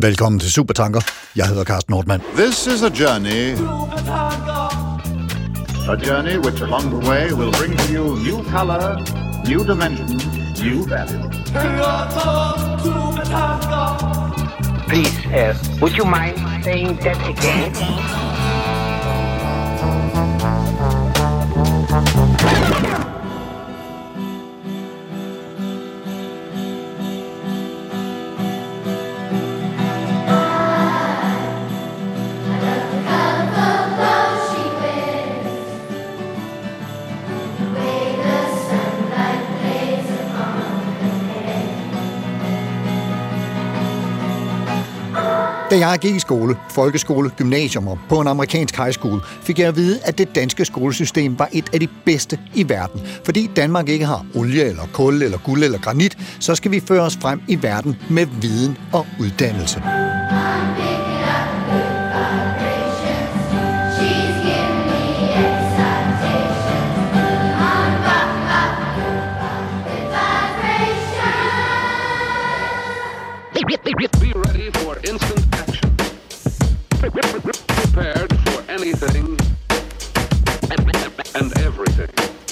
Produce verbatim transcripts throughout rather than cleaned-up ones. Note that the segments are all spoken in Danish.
Velkommen til Supertanker. Jeg hedder Carsten Nordmann. This is a journey. A journey which along the way will bring to you new color, new dimension, new value. Please, uh, would you mind saying that again? Da jeg gik i skole, folkeskole, gymnasium og på en amerikansk high school, fik jeg at vide, at det danske skolesystem var et af de bedste i verden. Fordi Danmark ikke har olie eller kul eller guld eller granit, så skal vi føre os frem i verden med viden og uddannelse. Be ready for instant action. Prepared for anything and everything.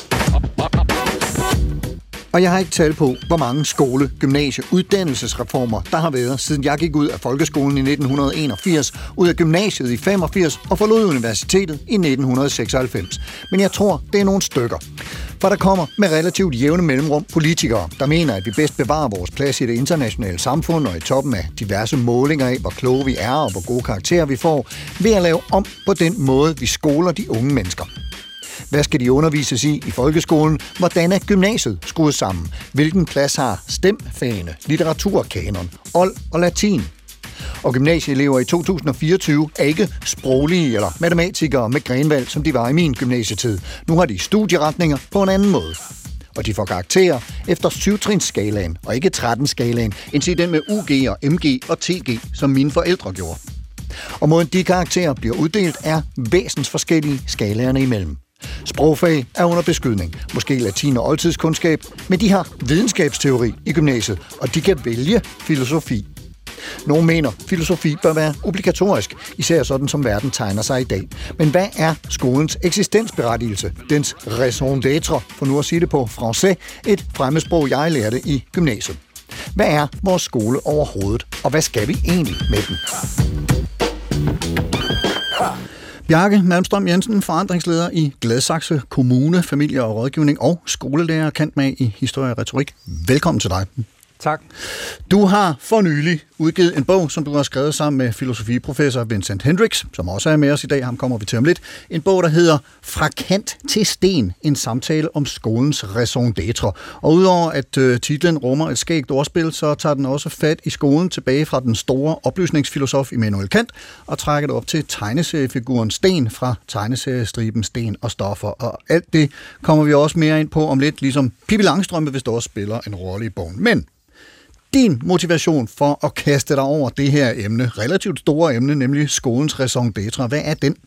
Og jeg har ikke talt på, hvor mange skole-, gymnasie-, uddannelsesreformer, der har været, siden jeg gik ud af folkeskolen i nitten enogfirs, ud af gymnasiet i femogfirs og forlod universitetet i nitten seksoghalvfems. Men jeg tror, det er nogle stykker. For der kommer med relativt jævne mellemrum politikere, der mener, at vi bedst bevarer vores plads i det internationale samfund og i toppen af diverse målinger af, hvor kloge vi er og hvor gode karakterer vi får, ved at lave om på den måde, vi skoler de unge mennesker. Hvad skal de undervises i i folkeskolen? Hvordan er gymnasiet skruet sammen? Hvilken plads har STEM-fagene, litteraturkanon, old og latin? Og gymnasieelever i to tusind fireogtyve er ikke sproglige eller matematikere med grenvalg, som de var i min gymnasietid. Nu har de studieretninger på en anden måde. Og de får karakterer efter syv-trins-skalaen og ikke tretten-skalaen, end til den med U G og M G og T G, som mine forældre gjorde. Og måden de karakterer bliver uddelt er væsensforskellige skalaerne imellem. Sprogfag er under beskydning, måske latin og oldtidskundskab, men de har videnskabsteori i gymnasiet, og de kan vælge filosofi. Nogle mener, filosofi bør være obligatorisk, især sådan som verden tegner sig i dag. Men hvad er skolens eksistensberettigelse, dens raison d'être, for nu at sige det på français, et fremmedsprog, jeg lærte i gymnasiet? Hvad er vores skole overhovedet, og hvad skal vi egentlig med den? Bjarke Malmstrøm Jensen, forandringsleder i Gladsaxe Kommune, familie og rådgivning og skolelærer, kendt med i historie og retorik. Velkommen til dig. Tak. Du har for nylig udgivet en bog, som du har skrevet sammen med filosofiprofessor Vincent Hendricks, som også er med os i dag, ham kommer vi til om lidt. En bog, der hedder Fra kant til sten, en samtale om skolens raison d'être. Og udover at øh, titlen rummer et skægt ordspil, så tager den også fat i skolen tilbage fra den store oplysningsfilosof Immanuel Kant, og trækker det op til tegneseriefiguren Sten fra tegneseriestriben Sten og Stoffer. Og alt det kommer vi også mere ind på om lidt, ligesom Pippi Langstrømpe, hvis der også spiller en rolle i bogen. Men din motivation for at kaste dig over det her emne, relativt store emne, nemlig skolens raison d'être, hvad er den?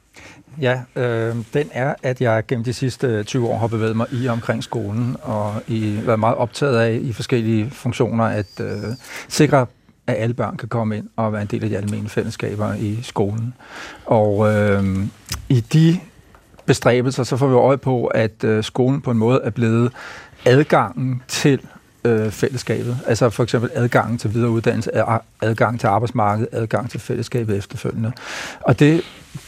Ja, øh, den er, at jeg gennem de sidste tyve år har bevæget mig i omkring skolen, og i, været meget optaget af i forskellige funktioner at øh, sikre, at alle børn kan komme ind og være en del af de almene fællesskaber i skolen. Og øh, i de bestræbelser, så får vi øje på, at øh, skolen på en måde er blevet adgangen til fællesskabet. Altså for eksempel adgangen til videreuddannelse, adgang til arbejdsmarkedet, adgang til fællesskabet efterfølgende. Og det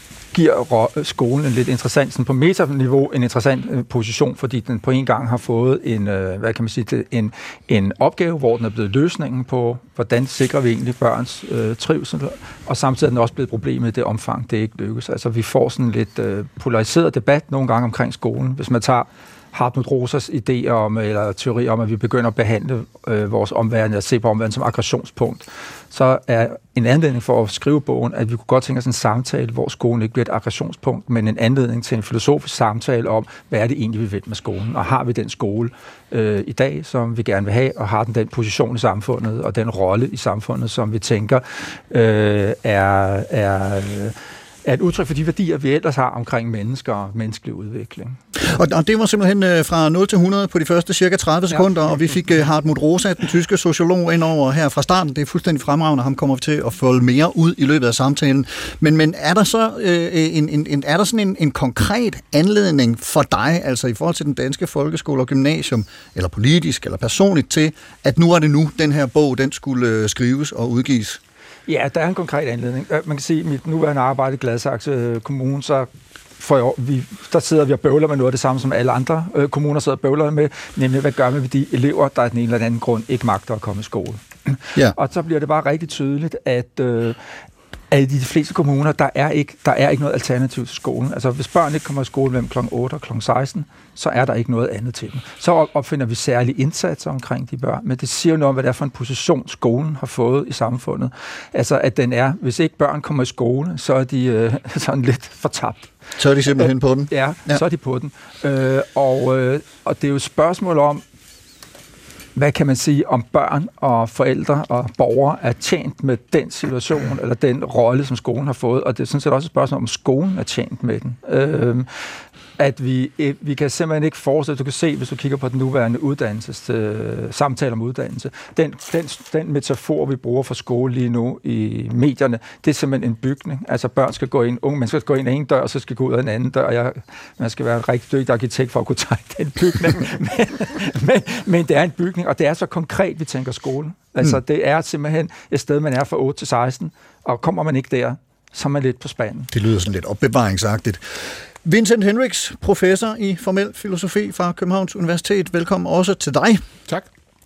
giver skolen en lidt interessant, sådan på metaniveau, en interessant position, fordi den på en gang har fået en, hvad kan man sige, en, en opgave, hvor den er blevet løsningen på, hvordan sikrer vi egentlig børns øh, trivsel, og samtidig er den også blevet problemet i det omfang, det ikke lykkes. Altså vi får sådan lidt øh, polariseret debat nogle gange omkring skolen. Hvis man tager Hartmut Rosers idéer om, eller teori om, at vi begynder at behandle øh, vores omverden, eller se på omverdenen som aggressionspunkt, så er en anledning for at skrive bogen, at vi kunne godt tænke os en samtale, hvor skolen ikke bliver et aggressionspunkt, men en anledning til en filosofisk samtale om, hvad er det egentlig, vi vil med skolen, og har vi den skole øh, i dag, som vi gerne vil have, og har den den position i samfundet, og den rolle i samfundet, som vi tænker øh, er... er øh, er et udtryk for de værdier, vi ellers har omkring mennesker og menneskelig udvikling. Og, og det var simpelthen øh, fra nul til hundrede på de første cirka tredive sekunder, ja. Og vi fik øh, Hartmut Rosa, den tyske sociolog, ind over her fra starten. Det er fuldstændig fremragende, ham kommer vi til at folde mere ud i løbet af samtalen. Men, men er der så øh, en, en, en, er der sådan en, en konkret anledning for dig, altså i forhold til den danske folkeskole og gymnasium, eller politisk eller personligt, til, at nu er det nu, den her bog, den skulle øh, skrives og udgives? Ja, der er en konkret anledning. Man kan sige, at mit nuværende arbejde i Gladsaxe Kommune, så for, vi, der sidder vi og bøvler med noget af det samme, som alle andre øh, kommuner sidder og bøvler med, nemlig hvad gør vi med de elever, der af den ene eller anden grund ikke magter at komme i skole. Ja. Og så bliver det bare rigtig tydeligt, at øh, at i de fleste kommuner, der er, ikke, der er ikke noget alternativ til skolen. Altså, hvis børn ikke kommer i skole mellem klokken otte og klokken seksten, så er der ikke noget andet til dem. Så opfinder vi særlige indsatser omkring de børn, men det siger jo noget om, hvad det er for en position, skolen har fået i samfundet. Altså, at den er, hvis ikke børn kommer i skole, så er de øh, sådan lidt fortabt. Så er de simpelthen på den? Ja, ja. Så er de på den. Øh, og, øh, og det er jo et spørgsmål om, hvad kan man sige om børn og forældre og borgere er tjent med den situation, eller den rolle, som skolen har fået, og det er sådan set også et spørgsmål om, skolen er tjent med den. Øhm, at vi, vi kan simpelthen ikke forestille, du kan se, hvis du kigger på den nuværende uddannelses, øh, samtale om uddannelse, den, den, den metafor, vi bruger for skole lige nu i medierne, det er simpelthen en bygning. Altså børn skal gå ind, unge mennesker skal gå ind af en dør, og så skal gå ud af en anden dør. Jeg, man skal være en rigtig dygtig arkitekt for at kunne tegne den bygning. men, men, men det er en bygning, og det er så konkret, vi tænker skolen. Altså mm. det er simpelthen et sted, man er fra otte til seksten, og kommer man ikke der, så er man lidt på spanden. Det lyder sådan lidt opbevaringsagtigt. Vincent Hendricks, professor i formel filosofi fra Københavns Universitet. Velkommen også til dig. Tak.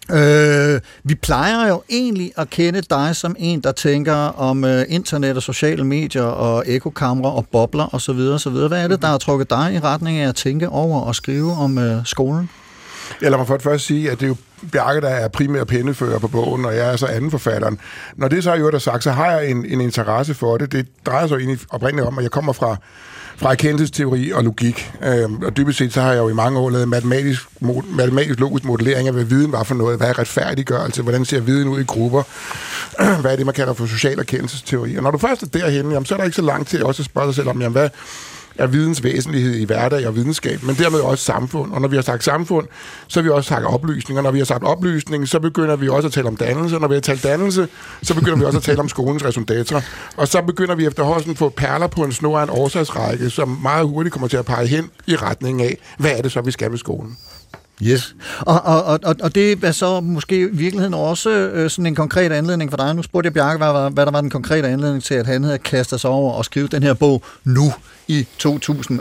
Øh, vi plejer jo egentlig at kende dig som en, der tænker om øh, internet og sociale medier og ekokamre og bobler osv. osv. Hvad er det, der har trukket dig i retning af at tænke over og skrive om øh, skolen? Ja, lad mig for det først sige, at det er jo Bjarke, der er primær pennefører på bogen, og jeg er så anden forfatteren. Når det så er jo der sagt, så har jeg en, en interesse for det. Det drejer sig egentlig oprindeligt om, at jeg kommer fra fra erkendelsesteori og logik. Øhm, og dybest set så har jeg jo i mange år lavet matematisk, matematisk logisk modellering af, hvad viden var for noget, hvad er retfærdiggørelse, hvordan ser viden ud i grupper, hvad er det, man kalder for social erkendelsesteori. Og når du først er derhenne, jamen, så er der ikke så langt til også at spørge dig selv om, jamen, hvad er videns væsentlighed i hverdag og videnskab, men dermed også samfund. Og når vi har sagt samfund, så har vi også sagt oplysning. Og når vi har sagt oplysning, så begynder vi også at tale om dannelse. Og når vi har talt dannelse, så begynder vi også at tale om skolens resultater. Og så begynder vi efterhånden at få perler på en snor af en årsagsrække, som meget hurtigt kommer til at pege hen i retning af, hvad er det så, vi skal med skolen? Yes. Og, og, og, og det er så måske i virkeligheden også øh, sådan en konkret anledning for dig. Nu spurgte jeg Bjarke, hvad, hvad der var den konkrete anledning til, at han havde kastet sig over og skrive den her bog nu i to tusind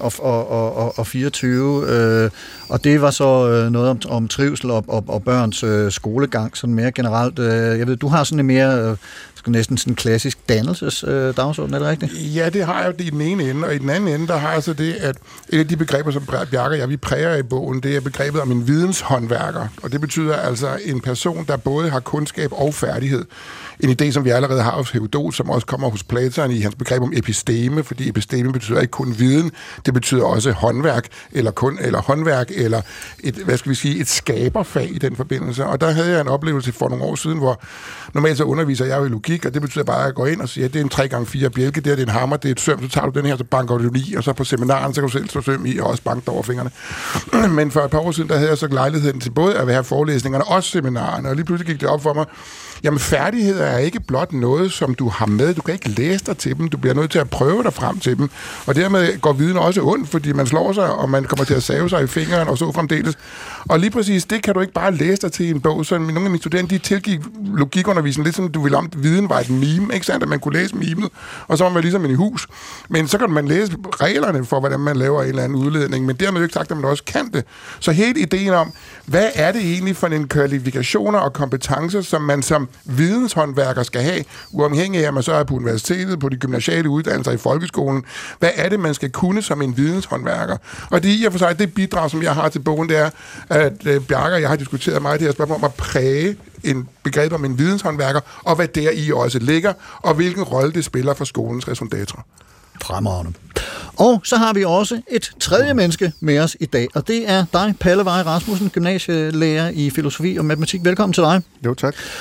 og fireogtyve. Øh, og det var så øh, noget om, om trivsel og, og, og børns øh, skolegang, sådan mere generelt. Øh, jeg ved, du har sådan en mere... Øh, næsten sådan en klassisk dannelsesdagsorden, øh, er det rigtigt? Ja, det har jeg i den ene ende, og i den anden ende, der har jeg så det, at et af de begreber, som Bjarke og jeg, vi præger i bogen, det er begrebet om en videnshåndværker, og det betyder altså en person, der både har kundskab og færdighed. En idé, som vi allerede har hos Herodot, som også kommer hos Platon i hans begreb om episteme, fordi episteme betyder ikke kun viden, det betyder også håndværk, eller kun eller håndværk, eller et, hvad skal vi sige, et skaberfag i den forbindelse. Og der havde jeg en oplevelse for nogle år siden, hvor normalt så underviser jeg jo i logik, og det betyder bare, at jeg går ind og siger, at det er en tre gange fire bjælke, det er en hammer, det er et søm, så tager du den her, så banker du i, og så på seminaren, så kan du selv slå søm i, og også banke over fingrene. Men for et par år siden, der havde jeg så lejligheden til både at have forelæsningerne og seminarerne, og lige pludselig gik det op for mig, jamen færdigheder er ikke blot noget, som du har med. Du kan ikke læse dig til dem. Du bliver nødt til at prøve dig frem til dem. Og dermed går viden også ondt, fordi man slår sig, og man kommer til at save sig i fingeren, og så fremdeles. Og lige præcis, det kan du ikke bare læse dig til i en bog. Så nogle af mine studenter, de tilgik logikundervisning lidt som du ville om, at viden var et meme, ikke sandt? At man kunne læse memet, og så var man ligesom i hus. Men så kan man læse reglerne for, hvordan man laver en eller anden udledning, men dermed ikke sagt, at man også kan det. Så helt ideen om, hvad er det egentlig for en kvalifikationer og kompetencer, som man som videnshåndværker skal have, uafhængig af, at man så er på universitetet, på de gymnasiale uddannelser i folkeskolen. Hvad er det, man skal kunne som en videnshåndværker? Og det i og for sig, det bidrag, som jeg har til bogen, det er, at Bjarke og jeg har diskuteret meget det her spørgsmål om at præge en begreb om en videnshåndværker, og hvad der i også ligger, og hvilken rolle det spiller for skolens resultater. Fremragende. Og så har vi også et tredje menneske med os i dag, og det er dig, Palle Vej Rasmussen, gymnasielærer i filosofi og matematik. Velkommen til dig. Jo, tak.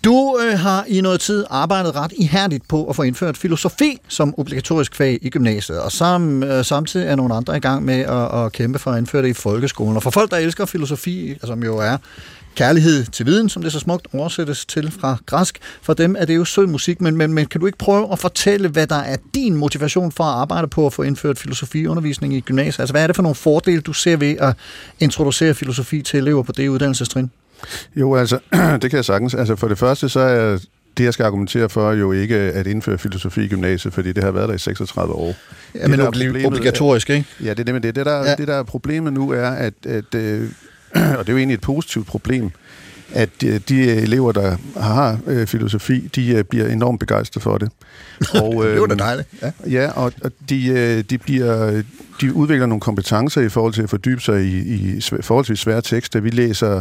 Du øh, har i noget tid arbejdet ret ihærdigt på at få indført filosofi som obligatorisk fag i gymnasiet, og sam, øh, samtidig er nogle andre i gang med at, at kæmpe for at indføre det i folkeskolen. Og for folk, der elsker filosofi, som jo er kærlighed til viden, som det så smukt oversættes til fra græsk, for dem er det jo sød musik, men, men, men kan du ikke prøve at fortælle, hvad der er din motivation for at arbejde på at få indført filosofiundervisning i gymnasiet? Altså, hvad er det for nogle fordele, du ser ved at introducere filosofi til elever på det uddannelsestrin? Jo, altså, det kan jeg sagtens. Altså, for det første, så er det, jeg skal argumentere for, jo ikke at indføre filosofi i gymnasiet, fordi det har været der i seksogtredive år. Ja, men det er obligatorisk, ikke? Ja, det er det, det, det, der, ja. det der er problemet nu er, at, at øh, og det er jo egentlig et positivt problem, at de elever, der har øh, filosofi, de øh, bliver enormt begejstrede for det. Og, øh, det var da dejligt. Ja, ja og, og de, øh, de, bliver, de udvikler nogle kompetencer i forhold til at fordybe sig i, i forholdsvis svære tekster. Vi læser,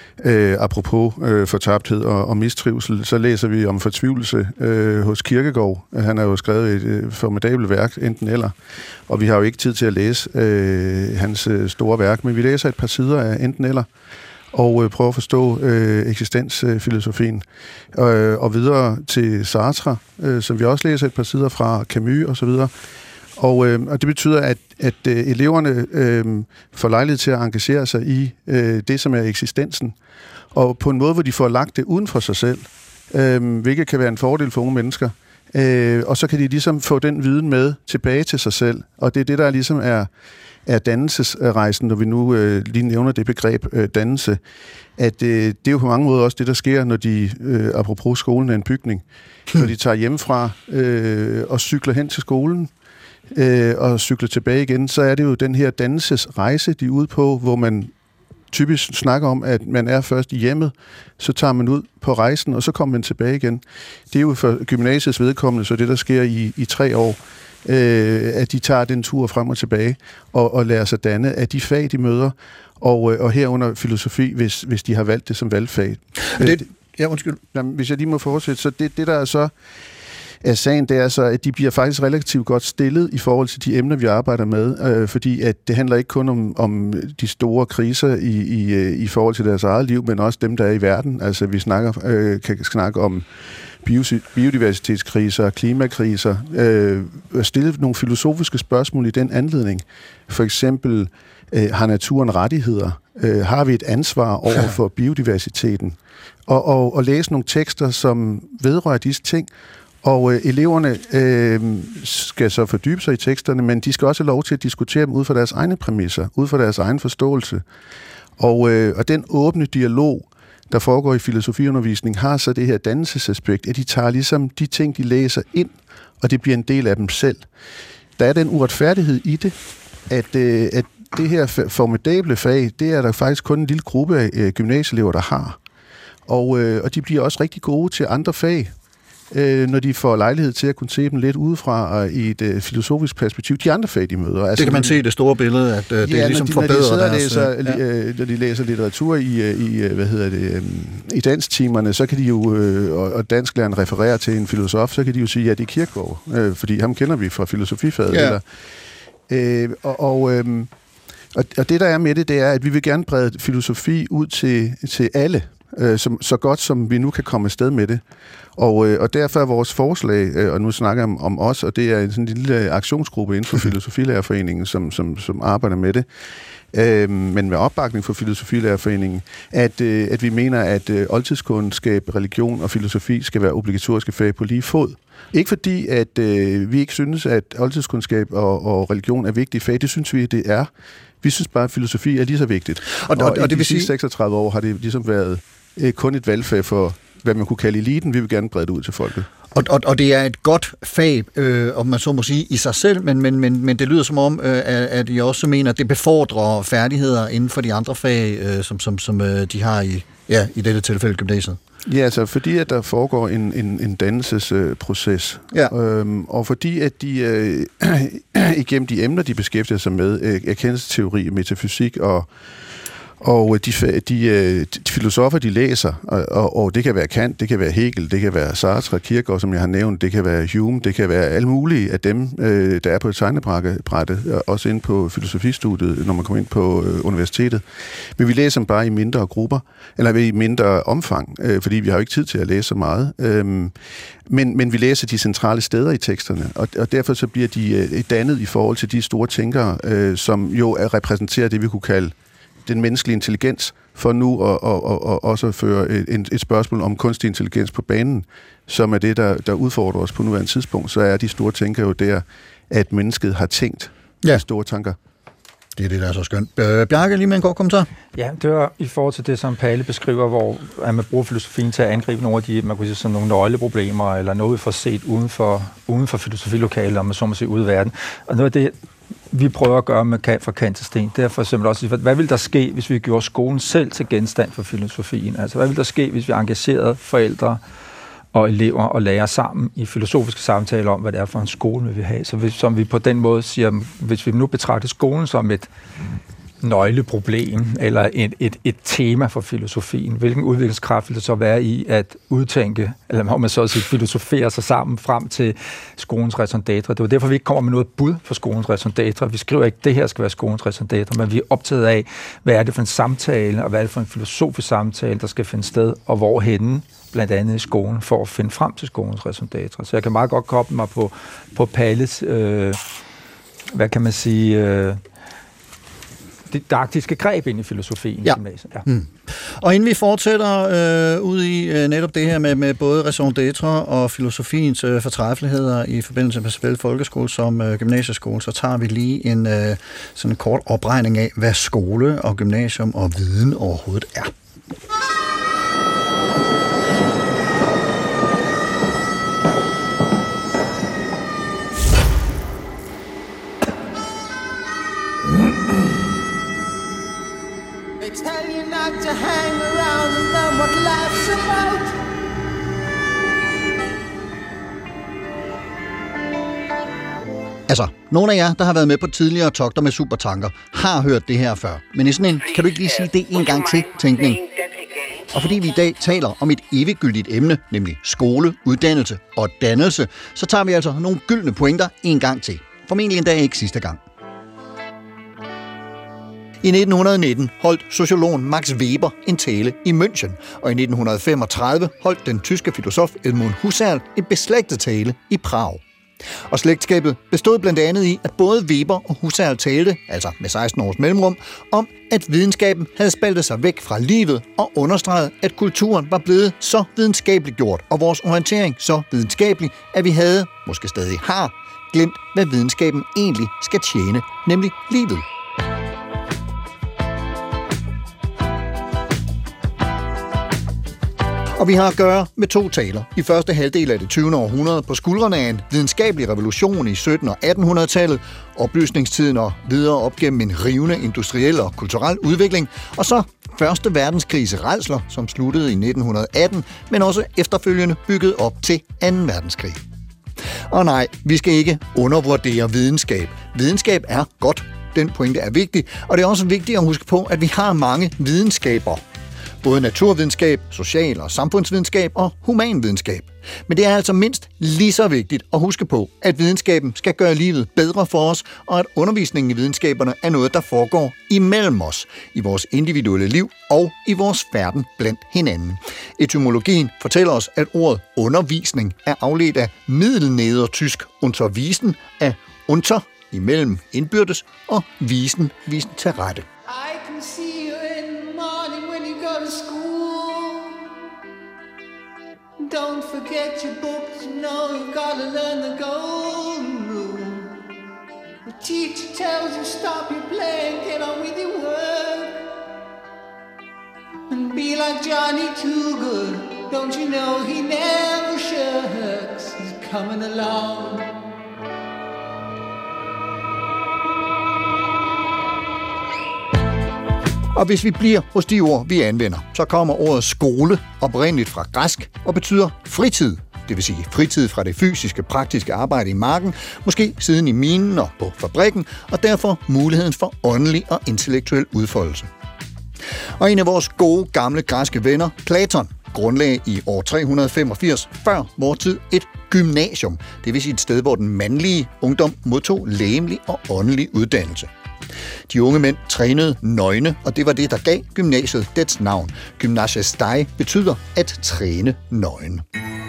øh, apropos øh, fortabthed og, og mistrivsel, så læser vi om fortvivlelse øh, hos Kierkegaard. Han har jo skrevet et øh, formidabelt værk, enten eller. Og vi har jo ikke tid til at læse øh, hans øh, store værk, men vi læser et par sider af enten eller, og øh, prøver at forstå øh, eksistensfilosofien. Øh, og videre til Sartre, øh, som vi også læser et par sider fra, Camus og så videre. Og, øh, og det betyder, at, at øh, eleverne øh, får lejlighed til at engagere sig i øh, det, som er eksistensen. Og på en måde, hvor de får lagt det uden for sig selv, øh, hvilket kan være en fordel for unge mennesker. Øh, og så kan de ligesom få den viden med tilbage til sig selv. Og det er det, der ligesom er, er dannelsesrejsen, når vi nu øh, lige nævner det begreb øh, dannelse. At øh, det er jo på mange måder også det, der sker, når de, øh, apropos skolen er en bygning, når de tager hjemmefra øh, og cykler hen til skolen, øh, og cykler tilbage igen, så er det jo den her dannelsesrejse, de er ude på, hvor man typisk snakker om, at man er først i hjemmet, så tager man ud på rejsen, og så kommer man tilbage igen. Det er jo for gymnasiets vedkommende, så det, der sker i, i tre år, øh, at de tager den tur frem og tilbage, og, og lærer sig danne af de fag, de møder, og, og herunder filosofi, hvis, hvis de har valgt det som valgfag. Det, ja, undskyld. Jamen, hvis jeg lige må fortsætte, så det, det der er så af sagen, det er så, at de bliver faktisk relativt godt stillet i forhold til de emner, vi arbejder med, øh, fordi at det handler ikke kun om, om de store kriser i, i, i forhold til deres eget liv, men også dem, der er i verden. Altså, vi snakker, øh, kan snakke om biodiversitetskriser, klimakriser, øh, stille nogle filosofiske spørgsmål i den anledning. For eksempel, øh, har naturen rettigheder? Øh, har vi et ansvar over for biodiversiteten? Og, og, og læse nogle tekster, som vedrører disse ting. Og øh, eleverne øh, skal så fordybe sig i teksterne, men de skal også have lov til at diskutere dem ud fra deres egne præmisser, ud fra deres egen forståelse. Og, øh, og den åbne dialog, der foregår i filosofiundervisning, har så det her dannelsesaspekt, at de tager ligesom de ting, de læser ind, og det bliver en del af dem selv. Der er den uretfærdighed i det, at, øh, at det her formidable fag, det er der faktisk kun en lille gruppe af øh, gymnasieelever, der har. Og, øh, og de bliver også rigtig gode til andre fag, øh, når de får lejlighed til at kunne se dem lidt udefra og i et øh, filosofisk perspektiv. De andre fag, de møder. Altså, det kan man se i det store billede, at øh, det ja, er ligesom de, forbedrer når de deres... Læser, ja. øh, når de læser litteratur i, i hvad hedder det, øh, i dansktimerne, så kan de jo, øh, og dansklæreren refererer til en filosof, så kan de jo sige, ja, det er Kierkegaard, øh, fordi ham kender vi fra filosofifaget. Ja. Eller, øh, og, og, øh, og, og det, der er med det, det er, at vi vil gerne brede filosofi ud til, til alle, øh, som, så godt som vi nu kan komme afsted med det. Og, øh, og derfor er vores forslag, øh, og nu snakker jeg om, om os, og det er en sådan lille aktionsgruppe inden for Filosofilærerforeningen, som, som, som arbejder med det, øh, men med opbakning for Filosofilærerforeningen, at, øh, at vi mener, at øh, oldtidskundskab, religion og filosofi skal være obligatoriske fag på lige fod. Ikke fordi, at øh, vi ikke synes, at oldtidskundskab og, og religion er vigtige fag. Det synes vi, det er. Vi synes bare, at filosofi er lige så vigtigt. Og, og, og, og det de vil sidste sige... seksogtredive år har det ligesom været øh, kun et valgfag for, hvad man kunne kalde eliten. Vi vil gerne brede det ud til folket. Og, og, og det er et godt fag, øh, om man så må sige, i sig selv, men, men, men, men det lyder som om, øh, at I også mener, at det befordrer færdigheder inden for de andre fag, øh, som, som, som øh, de har i, ja, i dette tilfælde gymnasiet. Ja, altså fordi at der foregår en, en, en dannelsesproces, øh, ja. øhm, og fordi at de øh, igennem de emner, de beskæftiger sig med, øh, erkendelsesteori, metafysik og, Og de, de, de filosofer, de læser, og, og det kan være Kant, det kan være Hegel, det kan være Sartre, Kierkegaard, som jeg har nævnt, det kan være Hume, det kan være alle mulige af dem, der er på et tegnebrættet, også inde på filosofistudiet, når man kommer ind på universitetet. Men vi læser dem bare i mindre grupper, eller i mindre omfang, fordi vi har jo ikke tid til at læse så meget. Men, men vi læser de centrale steder i teksterne, og, og derfor så bliver de dannet i forhold til de store tænkere, som jo er repræsenterer det, vi kunne kalde den menneskelige intelligens, for nu at, at, at, at også føre et, et spørgsmål om kunstig intelligens på banen, som er det, der, der udfordrer os på nuværende tidspunkt, så er de store tænker jo der, at mennesket har tænkt ja. store tanker. Det er det, der er så skønt. Bjarke, lige med en kort kommentar. Ja, det var i forhold til det, som Palle beskriver, hvor at man bruger filosofien til at angribe nogle af de, man kunne sige, sådan nogle nøgleproblemer, eller noget for set uden for, uden for filosofilokalet, om man så må sige, ude i verden. Og noget af det, vi prøver at gøre med Kant fra Kant til Sten, det er for eksempel også, hvad ville der ske, hvis vi gjorde skolen selv til genstand for filosofien? Altså, hvad ville der ske, hvis vi engagerede forældre og elever og lærere sammen i filosofiske samtaler om, hvad det er for en skole, vi vil have? Så hvis, som vi på den måde siger, hvis vi nu betragter skolen som et nøgleproblem eller et, et, et tema for filosofien, hvilken udviklingskraft vil det så være i at udtænke, eller må man så at sige, filosofere sig sammen frem til skolens raison d'être. Det var derfor, vi ikke kommer med noget bud for skolens raison d'être. Vi skriver ikke, at det her skal være skolens raison d'être, men vi er optaget af, hvad er det for en samtale, og hvad er det for en filosofisk samtale, der skal finde sted, og hvorhenne, blandt andet i skolen, for at finde frem til skolens raison d'être. Så jeg kan meget godt koble mig på, på Palles, øh, hvad kan man sige, øh, didaktiske greb ind i filosofien. Ja. Ja. Hmm. Og inden vi fortsætter øh, ud i øh, netop det her med, med både raison d'être og filosofiens øh, fortræffeligheder i forbindelse med såvel folkeskole som øh, gymnasieskole, så tager vi lige en øh, sådan en kort opregning af, hvad skole og gymnasium og viden overhovedet er. Tell you not to hang around and learn what life's about. Altså, nogle af jer, der har været med på tidligere togter med supertanker, har hørt det her før. Men i sådan en, kan du ikke lige sige det en gang til, tænkning? Og fordi vi i dag taler om et eviggyldigt emne, nemlig skole, uddannelse og dannelse, så tager vi altså nogle gyldne pointer en gang til. Formentlig endda ikke sidste gang. I nitten nitten holdt sociologen Max Weber en tale i München, og i nitten femogtredive holdt den tyske filosof Edmund Husserl en beslægtet tale i Prag. Og slægtskabet bestod blandt andet i, at både Weber og Husserl talte, altså med seksten års mellemrum, om, at videnskaben havde spaltet sig væk fra livet og understreget, at kulturen var blevet så videnskabeligt gjort, og vores orientering så videnskabelig, at vi havde, måske stadig har, glemt, hvad videnskaben egentlig skal tjene, nemlig livet. Og vi har at gøre med to taler i første halvdel af det tyvende århundrede på skuldrene af en videnskabelig revolution i sytten- og attenhundredetallet, oplysningstiden og videre op gennem en rivende industriel og kulturel udvikling, og så første verdenskrigs rædsler, som sluttede i nitten atten, men også efterfølgende bygget op til anden verdenskrig. Og nej, vi skal ikke undervurdere videnskab. Videnskab er godt. Den pointe er vigtig, og det er også vigtigt at huske på, at vi har mange videnskaber. Både naturvidenskab, social- og samfundsvidenskab og humanvidenskab. Men det er altså mindst lige så vigtigt at huske på, at videnskaben skal gøre livet bedre for os, og at undervisningen i videnskaberne er noget, der foregår imellem os, i vores individuelle liv og i vores færden blandt hinanden. Etymologien fortæller os, at ordet undervisning er afledt af middelnedertysk unterwiesen, af unter, imellem indbyrdes, og visen, visen til rette. I can see you in the morning when you go to school. Don't forget your books, you know you've got to learn the golden rule. The teacher tells you stop your playing, get on with your work. And be like Johnny Too Good, don't you know he never shirks, he's coming along. Og hvis vi bliver hos de ord, vi anvender, så kommer ordet skole oprindeligt fra græsk og betyder fritid. Det vil sige fritid fra det fysiske, praktiske arbejde i marken, måske siden i minen og på fabrikken, og derfor muligheden for åndelig og intellektuel udfoldelse. Og en af vores gode, gamle græske venner, Platon, grundlagde i år tre hundrede femogfirs før vor tid et gymnasium, det vil sige et sted, hvor den mandlige ungdom modtog legemlig og åndelig uddannelse. De unge mænd trænede nøgne, og det var det, der gav gymnasiet dets navn. Gymnasiestai betyder at træne nøgen.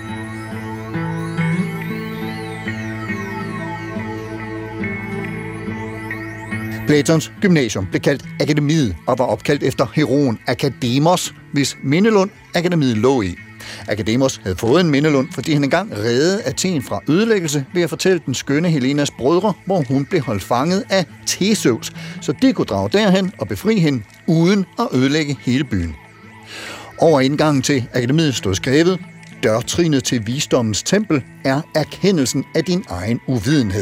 Platons gymnasium blev kaldt Akademiet og var opkaldt efter heroen Akademos, hvis mindelund Akademiet lå i. Akademos havde fået en mindelund, fordi han engang reddede Athen fra ødelæggelse ved at fortælle den skønne Helenas brødre, hvor hun blev holdt fanget af Theseus, så de kunne drage derhen og befri hende uden at ødelægge hele byen. Over indgangen til Akademiet stod skrevet: dørtrinet til visdommens tempel er erkendelsen af din egen uvidenhed.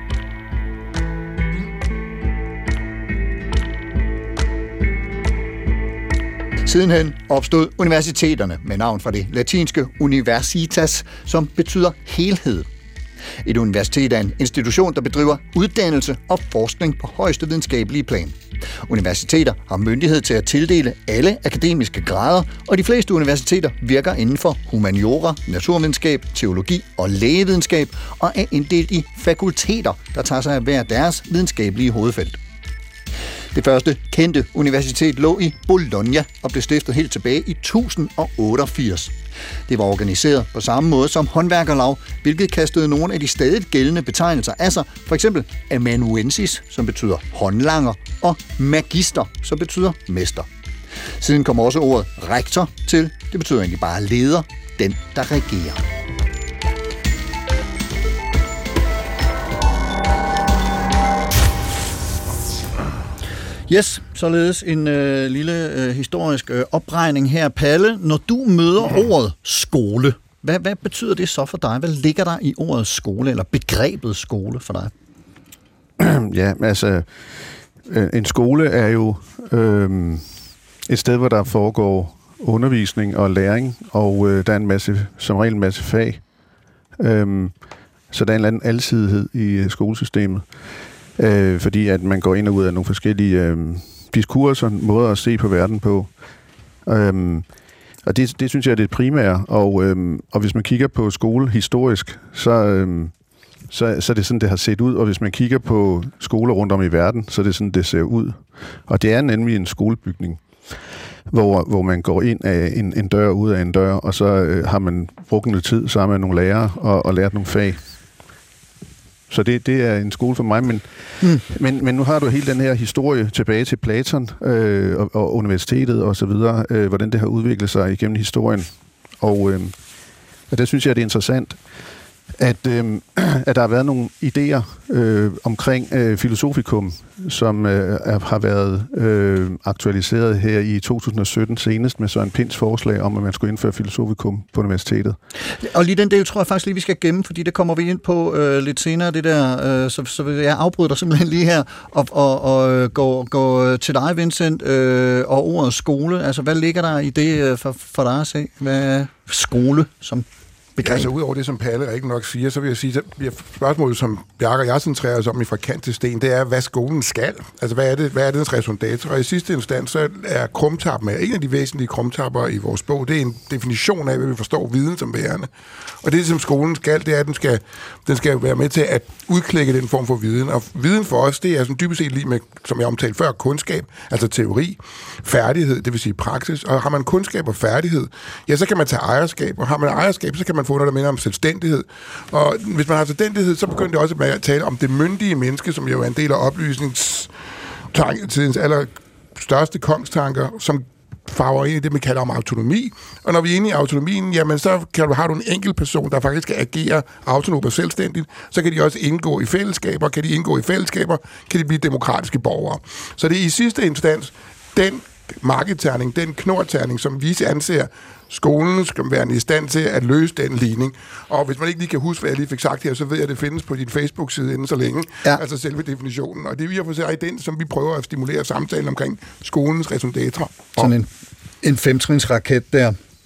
Sidenhen opstod universiteterne med navn fra det latinske universitas, som betyder helhed. Et universitet er en institution, der bedriver uddannelse og forskning på højeste videnskabelige plan. Universiteter har myndighed til at tildele alle akademiske grader, og de fleste universiteter virker inden for humaniora, naturvidenskab, teologi og lægevidenskab og er inddelt i fakulteter, der tager sig af hver deres videnskabelige hovedfelt. Det første kendte universitet lå i Bologna og blev stiftet helt tilbage i tusind otteogfirs. Det var organiseret på samme måde som håndværkerlav, hvilket kastede nogle af de stadig gældende betegnelser af sig, for eksempel amanuensis, som betyder håndlanger, og magister, som betyder mester. Siden kom også ordet rektor til, det betyder egentlig bare leder, den der regerer. Yes, således en øh, lille øh, historisk øh, opregning her. Palle, når du møder ordet skole, hvad, hvad betyder det så for dig? Hvad ligger der i ordet skole, eller begrebet skole for dig? Ja, altså, øh, en skole er jo øh, et sted, hvor der foregår undervisning og læring, og øh, der er en masse, som regel en masse fag. Øh, så der er en eller anden alsidighed i øh, skolesystemet. Øh, fordi at man går ind og ud af nogle forskellige øh, diskurser, måder at se på verden på. Øhm, og det, det synes jeg er det primære. Og, øhm, og hvis man kigger på skole historisk, så, øhm, så, så er det sådan, det har set ud. Og hvis man kigger på skoler rundt om i verden, så er det sådan, det ser ud. Og det er nemlig en skolebygning, hvor, hvor man går ind af en, en dør, ud af en dør, og så øh, har man brugt noget tid sammen med nogle lærere og, og lært nogle fag. Så det, det er en skole for mig, men, mm. men, men nu har du hele den her historie tilbage til Platon øh, og, og universitetet og så videre, øh, hvordan det har udviklet sig igennem historien. Og, øh, og der synes jeg, det er interessant, at, øh, at der har været nogle idéer øh, omkring øh, filosofikum, som øh, er, har været øh, aktualiseret her i to tusind og sytten senest med Søren Pinds forslag om, at man skulle indføre filosofikum på universitetet. Og lige den del tror jeg faktisk lige, vi skal gemme, fordi det kommer vi ind på øh, lidt senere, det der, øh, så, så vil jeg afbryde dig simpelthen lige her og, og, og gå, gå til dig, Vincent, øh, og ordet skole. Altså, hvad ligger der i det for, for dig at se? Hvad er skole som begreb? Altså, udover det, som Palle rigtig nok siger, så vil jeg sige, at spørgsmålet, som Bjarke og jeg centrerer os om i Fra Kant til Sten, det er, hvad skolen skal. Altså, hvad er det, hvad er dens resultat? Og i sidste instans, så er krumtappen en af de væsentlige krumtapper i vores bog. Det er en definition af, hvad vi forstår viden som værende. Og det, som skolen skal, det er, at den skal, den skal være med til at udklække den form for viden. Og viden for os, det er sådan dybest set lige med, som jeg omtalte før, kundskab, altså teori, færdighed, det vil sige praksis. Og har man kundskab og færdighed, ja, så kan man tage ejerskab. Og har man ejerskab, så kan man få noget, der minder om selvstændighed. Og hvis man har selvstændighed, så begynder det også at tale om det myndige menneske, som jo er en del af oplysningstidens allerstørste kongstanker, som farver ind i det, man kalder om autonomi. Og når vi er inde i autonomien, jamen så kan du, har du en enkelt person, der faktisk skal agere autonomt og selvstændigt. Så kan de også indgå i fællesskaber. Kan de indgå i fællesskaber, kan de blive demokratiske borgere. Så det er i sidste instans den markedterning, den knorterning, som vi anser, skolen skal være i stand til at løse den ligning. Og hvis man ikke lige kan huske, hvad jeg lige fik sagt her, så ved jeg, at det findes på din Facebook-side inden så længe. Ja. Altså selve definitionen. Og det er vi for sig i den, som vi prøver at stimulere samtalen omkring skolens resultater. Sådan en, en femtrinsraket der.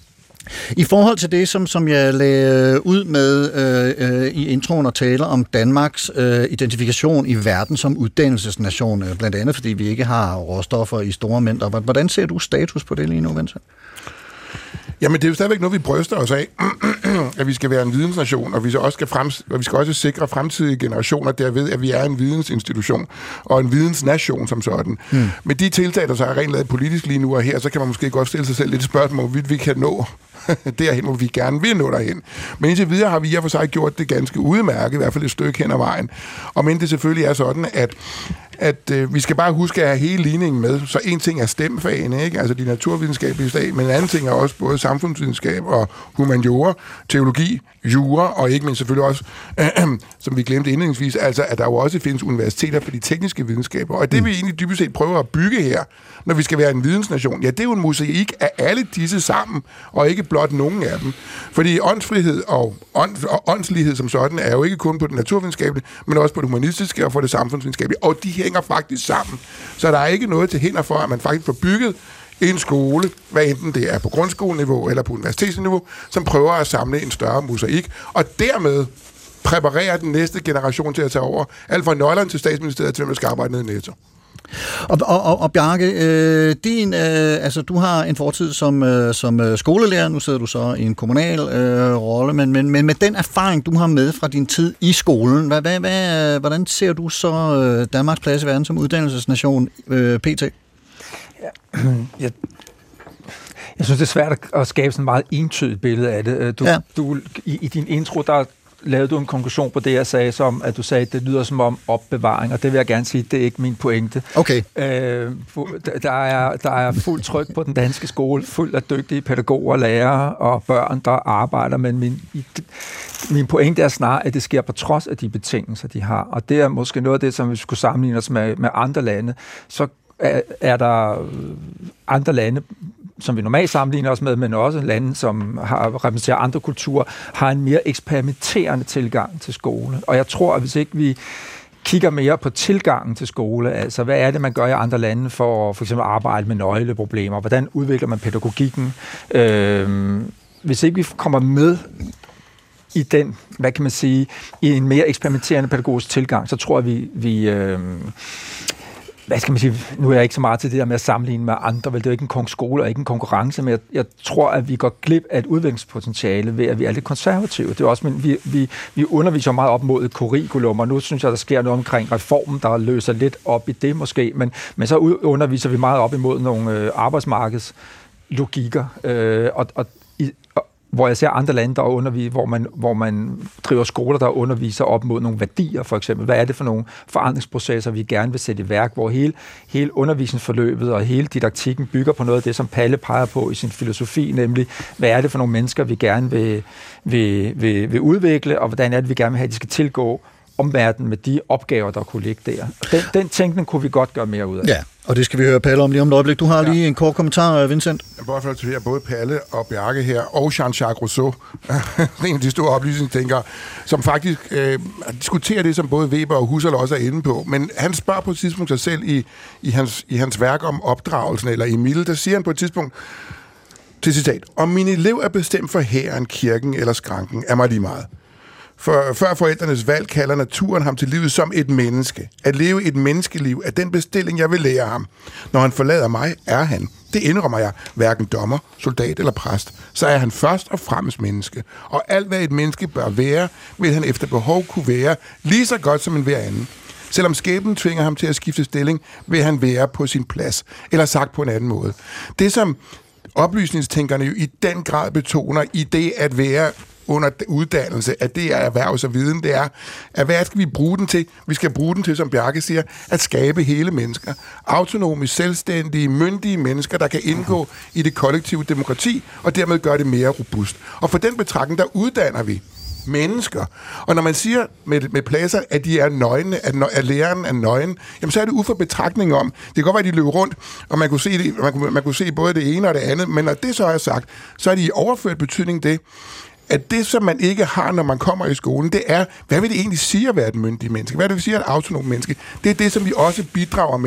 I forhold til det, som, som jeg lagde ud med øh, øh, i introen og taler om Danmarks øh, identifikation i verden som uddannelsesnation, øh, blandt andet fordi vi ikke har råstoffer i store mængder. Hvordan ser du status på det lige nu, Vincent? Jamen, det er jo stadigvæk noget, vi bryster os af, at vi skal være en vidensnation, og vi skal også, skal frems- og vi skal også sikre fremtidige generationer derved, at vi er en vidensinstitution og en vidensnation som sådan. Hmm. Med de tiltag, der så er rent lavet politisk lige nu og her, så kan man måske godt stille sig selv lidt spørgsmål, hvorvidt vi kan nå derhen, hvor vi gerne vil nå derhen. Men indtil videre har vi i og for sig gjort det ganske udmærket, i hvert fald et stykke hen ad vejen. Og men det selvfølgelig er sådan, at at øh, vi skal bare huske at have hele ligningen med. Så en ting er stemfagene, ikke? Altså de naturvidenskabelige fag, men en anden ting er også både samfundsvidenskab og humaniora, teologi, jura, og ikke mindst selvfølgelig også, øh, øh, som vi glemte indledningsvis, altså at der jo også findes universiteter for de tekniske videnskaber. Og det vi egentlig dybest set prøver at bygge her, når vi skal være en vidensnation, ja, det er jo en mosaik af alle disse sammen, og ikke blot nogen af dem. Fordi åndsfrihed og, ånd, og åndslighed som sådan er jo ikke kun på det naturvidenskabelige, men også på det humanistiske og på det samfundsvidenskabelige. Og de hænger faktisk sammen. Så der er ikke noget til hinder for, at man faktisk får bygget en skole, hvad enten det er på grundskoleniveau eller på universitetsniveau, som prøver at samle en større mosaik, og dermed præparere den næste generation til at tage over, alt fra nøglerne til statsministeriet til, hvem der skal arbejde nede i Netto. Og, og, og Bjarke, øh, din, øh, altså, du har en fortid som, øh, som skolelærer, nu sidder du så i en kommunal øh, rolle, men, men, men med den erfaring, du har med fra din tid i skolen, hvad, hvad, hvad, hvordan ser du så øh, Danmarks plads i verden som uddannelsesnation øh, P T? Ja, jeg, jeg synes, det er svært at skabe sådan et meget entydigt billede af det. Du, ja. du, i, I din intro, der lavede du en konklusion på det, jeg sagde, som at du sagde, at det lyder som om opbevaring, og det vil jeg gerne sige, det er ikke min pointe. Okay. Øh, der, er, der er fuld tryk på den danske skole, fuld af dygtige pædagoger, lærere og børn, der arbejder, men min, min pointe er snarere, at det sker på trods af de betingelser, de har, og det er måske noget af det, som vi skulle sammenligne os med, med andre lande. Så er, er der andre lande, som vi normalt sammenligner os med, men også lande, som har repræsenterer andre kulturer, har en mere eksperimenterende tilgang til skole. Og jeg tror, at hvis ikke vi kigger mere på tilgangen til skole, altså hvad er det, man gør i andre lande for for eksempel at arbejde med nøgleproblemer, hvordan udvikler man pædagogikken, øh, hvis ikke vi kommer med i den, hvad kan man sige, i en mere eksperimenterende pædagogisk tilgang, så tror jeg, vi, vi øh, hvad skal man sige, nu er jeg ikke så meget til det der med at sammenligne med andre, vel det er jo ikke en konkurrence og ikke en konkurrence, men jeg, jeg tror, at vi går glip af et udviklingspotentiale ved, at vi er lidt konservative. Det er også, men vi, vi, vi underviser meget op mod et curriculum, og nu synes jeg, der sker noget omkring reformen, der løser lidt op i det måske, men, men så underviser vi meget op imod nogle øh, arbejdsmarkedslogikker, øh, og, og, i, og hvor jeg ser andre lande, der underviser, hvor man, hvor man driver skoler, der underviser op mod nogle værdier, for eksempel. Hvad er det for nogle forandringsprocesser, vi gerne vil sætte i værk, hvor hele, hele undervisningsforløbet og hele didaktikken bygger på noget af det, som Palle peger på i sin filosofi, nemlig, hvad er det for nogle mennesker, vi gerne vil, vil, vil, vil udvikle, og hvordan er det, vi gerne vil have, at de skal tilgå omverdenen med de opgaver, der kunne ligge der. Den, den tænkning kunne vi godt gøre mere ud af. Ja, og det skal vi høre Palle om lige om et øjeblik. Du har lige ja. en kort kommentar, Vincent. Jeg vil bare til både Palle og Bjarke her, og Jean-Jacques Rousseau, en af de store oplysningstænkere, som faktisk øh, diskuterer det, som både Weber og Husserl også er inde på. Men han spørger på et tidspunkt sig selv i, i, hans, i hans værk om opdragelsen, eller Emil, der siger han på et tidspunkt, til citat, om min elev er bestemt for hæren, kirken eller skranken, er mig lige meget. For før forældrenes valg kalder naturen ham til livet som et menneske. At leve et menneskeliv er den bestilling, jeg vil lære ham. Når han forlader mig, er han. Det indrømmer jeg, hverken dommer, soldat eller præst. Så er han først og fremmest menneske. Og alt, hvad et menneske bør være, vil han efter behov kunne være lige så godt som en hver anden. Selvom skæbnen tvinger ham til at skifte stilling, vil han være på sin plads. Eller sagt på en anden måde. Det, som oplysningstænkerne jo i den grad betoner i det at være under uddannelse, at det er erhvervs- og viden, det er, at hvad skal vi bruge den til? Vi skal bruge den til, som Bjarke siger, at skabe hele mennesker. Autonome, selvstændige, myndige mennesker, der kan indgå i det kollektive demokrati, og dermed gøre det mere robust. Og for den betragtning, der uddanner vi mennesker. Og når man siger med, med pladser, at de er nøgne, at, at læreren er nøgen, jamen så er det ud fra betragtning om, det kan godt være, at de løber rundt, og man kunne se, det, man kunne, man kunne se både det ene og det andet, men når det så er sagt, så er de i overført betydning det, at det, som man ikke har, når man kommer i skolen, det er, hvad vil det egentlig sige at være et myndigt menneske? Hvad vil det sige at være et autonom menneske? Det er det, som vi også bidrager med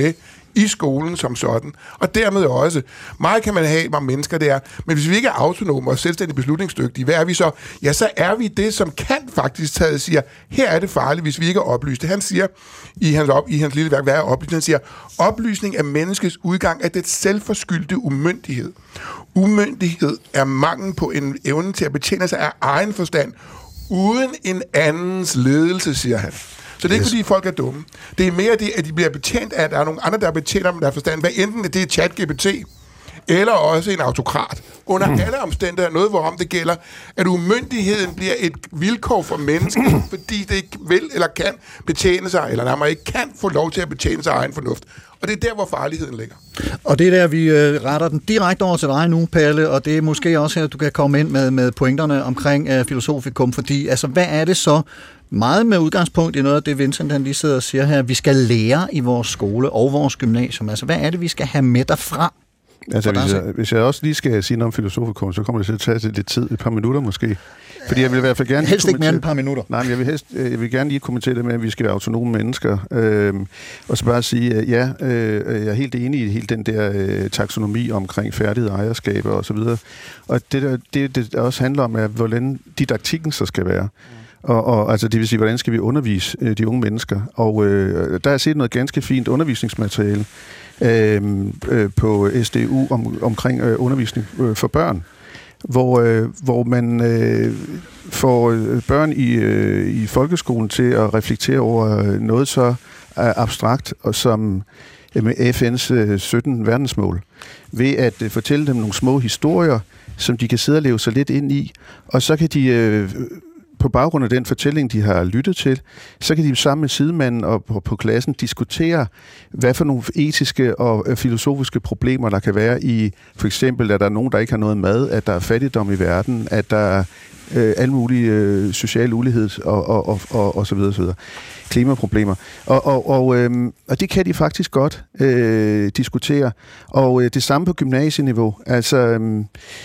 i skolen som sådan. Og dermed også, meget kan man have med mennesker, det er, men hvis vi ikke er autonome og selvstændigt beslutningsdygtige, hvad er vi så? Ja, så er vi det, som kan faktisk tage og siger, her er det farligt, hvis vi ikke er oplyste. Han siger i hans, op, i hans lille værk, hvad er oplysning? Han siger, oplysning af menneskets udgang er det selvforskyldte umyndighed. Umyndighed er mangel på en evne til at betjene sig af egen forstand, uden en andens ledelse, siger han. Så det er ikke, yes. fordi folk er dumme. Det er mere det, at de bliver betjent af, at der er nogle andre, der betjener dem, der forstand. Hvad enten det er ChatGPT, eller også en autokrat. Under mm. alle omstændigheder, noget hvorom det gælder, at umyndigheden bliver et vilkår for mennesket, fordi det ikke vil eller kan betjene sig, eller nærmere ikke kan få lov til at betjene sig af egen fornuft. Og det er der, hvor farligheden ligger. Og det er der, vi øh, retter den direkte over til dig nu, Palle, og det er måske også her, du kan komme ind med, med pointerne omkring øh, filosofikum, fordi altså, hvad er det så, meget med udgangspunkt i noget af det, Vincent han lige sidder og siger her, vi skal lære i vores skole og vores gymnasium. Altså, hvad er det, vi skal have med derfra? Altså, hvis jeg, hvis jeg også lige skal sige noget om filosofikum, så kommer det til at tage lidt tid, et par minutter måske. Fordi jeg vil i hvert fald gerne... Helst ikke mere end et par minutter. Nej, men jeg vil, helst, jeg vil gerne lige kommentere det med, at vi skal være autonome mennesker. Øhm, og så bare sige, at ja, øh, jeg er helt enig i hele den der øh, taksonomi omkring færdighed, ejerskaber og så videre. Og det, der, det, det også handler om, er, hvordan didaktikken så skal være. Og, og altså, det vil sige, hvordan skal vi undervise øh, de unge mennesker? Og øh, der har jeg set noget ganske fint undervisningsmateriale øh, øh, på S D U om, omkring øh, undervisning øh, for børn, hvor, øh, hvor man øh, får børn i, øh, i folkeskolen til at reflektere over noget så øh, abstrakt og som øh, med F N's øh, sytten verdensmål, ved at øh, fortælle dem nogle små historier, som de kan sidde og leve sig lidt ind i, og så kan de øh, på baggrund af den fortælling, de har lyttet til, så kan de sammen med sidemanden og på, på klassen diskutere, hvad for nogle etiske og øh, filosofiske problemer, der kan være i, for eksempel, at der er nogen, der ikke har noget mad, at der er fattigdom i verden, at der er øh, alle mulige øh, social ulighed og, og, og, og, og så videre, så videre. Klimaproblemer. Og, og, og, øh, og det kan de faktisk godt øh, diskutere. Og øh, det samme på gymnasieniveau. Altså... Øh,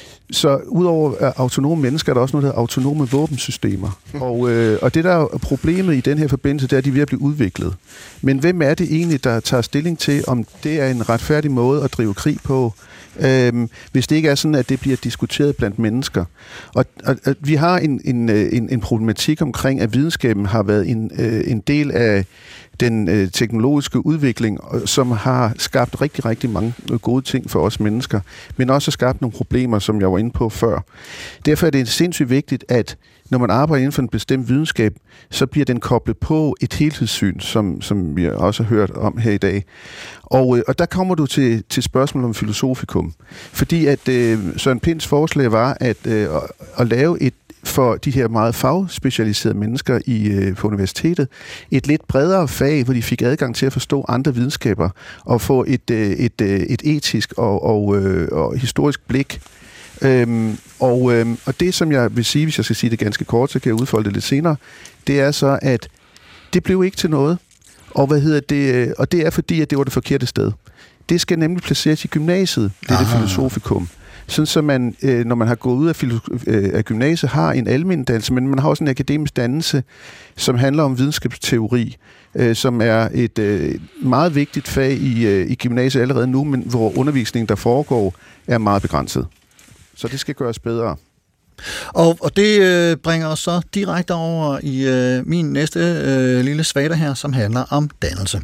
Så udover autonome mennesker, er der også noget, der hedder autonome våbensystemer. Og, øh, og det, der er problemet i den her forbindelse, det er, at de er ved at blive udviklet. Men hvem er det egentlig, der tager stilling til, om det er en retfærdig måde at drive krig på, øh, hvis det ikke er sådan, at det bliver diskuteret blandt mennesker? Og, og, og vi har en, en, en, en problematik omkring, at videnskaben har været en, en del af den øh, teknologiske udvikling, som har skabt rigtig, rigtig mange gode ting for os mennesker, men også skabt nogle problemer, som jeg var inde på før. Derfor er det sindssygt vigtigt, at når man arbejder inden for en bestemt videnskab, så bliver den koblet på et helhedssyn, som, som vi også har hørt om her i dag. Og, øh, og der kommer du til, til spørgsmålet om filosofikum. Fordi at øh, Søren Pinds forslag var at, øh, at, at lave et for de her meget fagspecialiserede mennesker i, øh, på universitetet, et lidt bredere fag, hvor de fik adgang til at forstå andre videnskaber og få et, øh, et, øh, et etisk og, og, øh, og historisk blik. Øhm, og, øhm, og det, som jeg vil sige, hvis jeg skal sige det ganske kort, så kan jeg udfolde det lidt senere, det er så, at det blev ikke til noget. Og, hvad hedder det, og det er fordi, at det var det forkerte sted. Det skal nemlig placeres i gymnasiet, det er det filosofikum. Sådan så man, øh, når man har gået ud af, filo- øh, af gymnasiet, har en almendannelse, men man har også en akademisk dannelse, som handler om videnskabsteori, øh, som er et øh, meget vigtigt fag i, øh, i gymnasiet allerede nu, men hvor undervisningen, der foregår, er meget begrænset. Så det skal gøres bedre. Og, og det øh, bringer os så direkte over i øh, min næste øh, lille svada her, som handler om dannelse.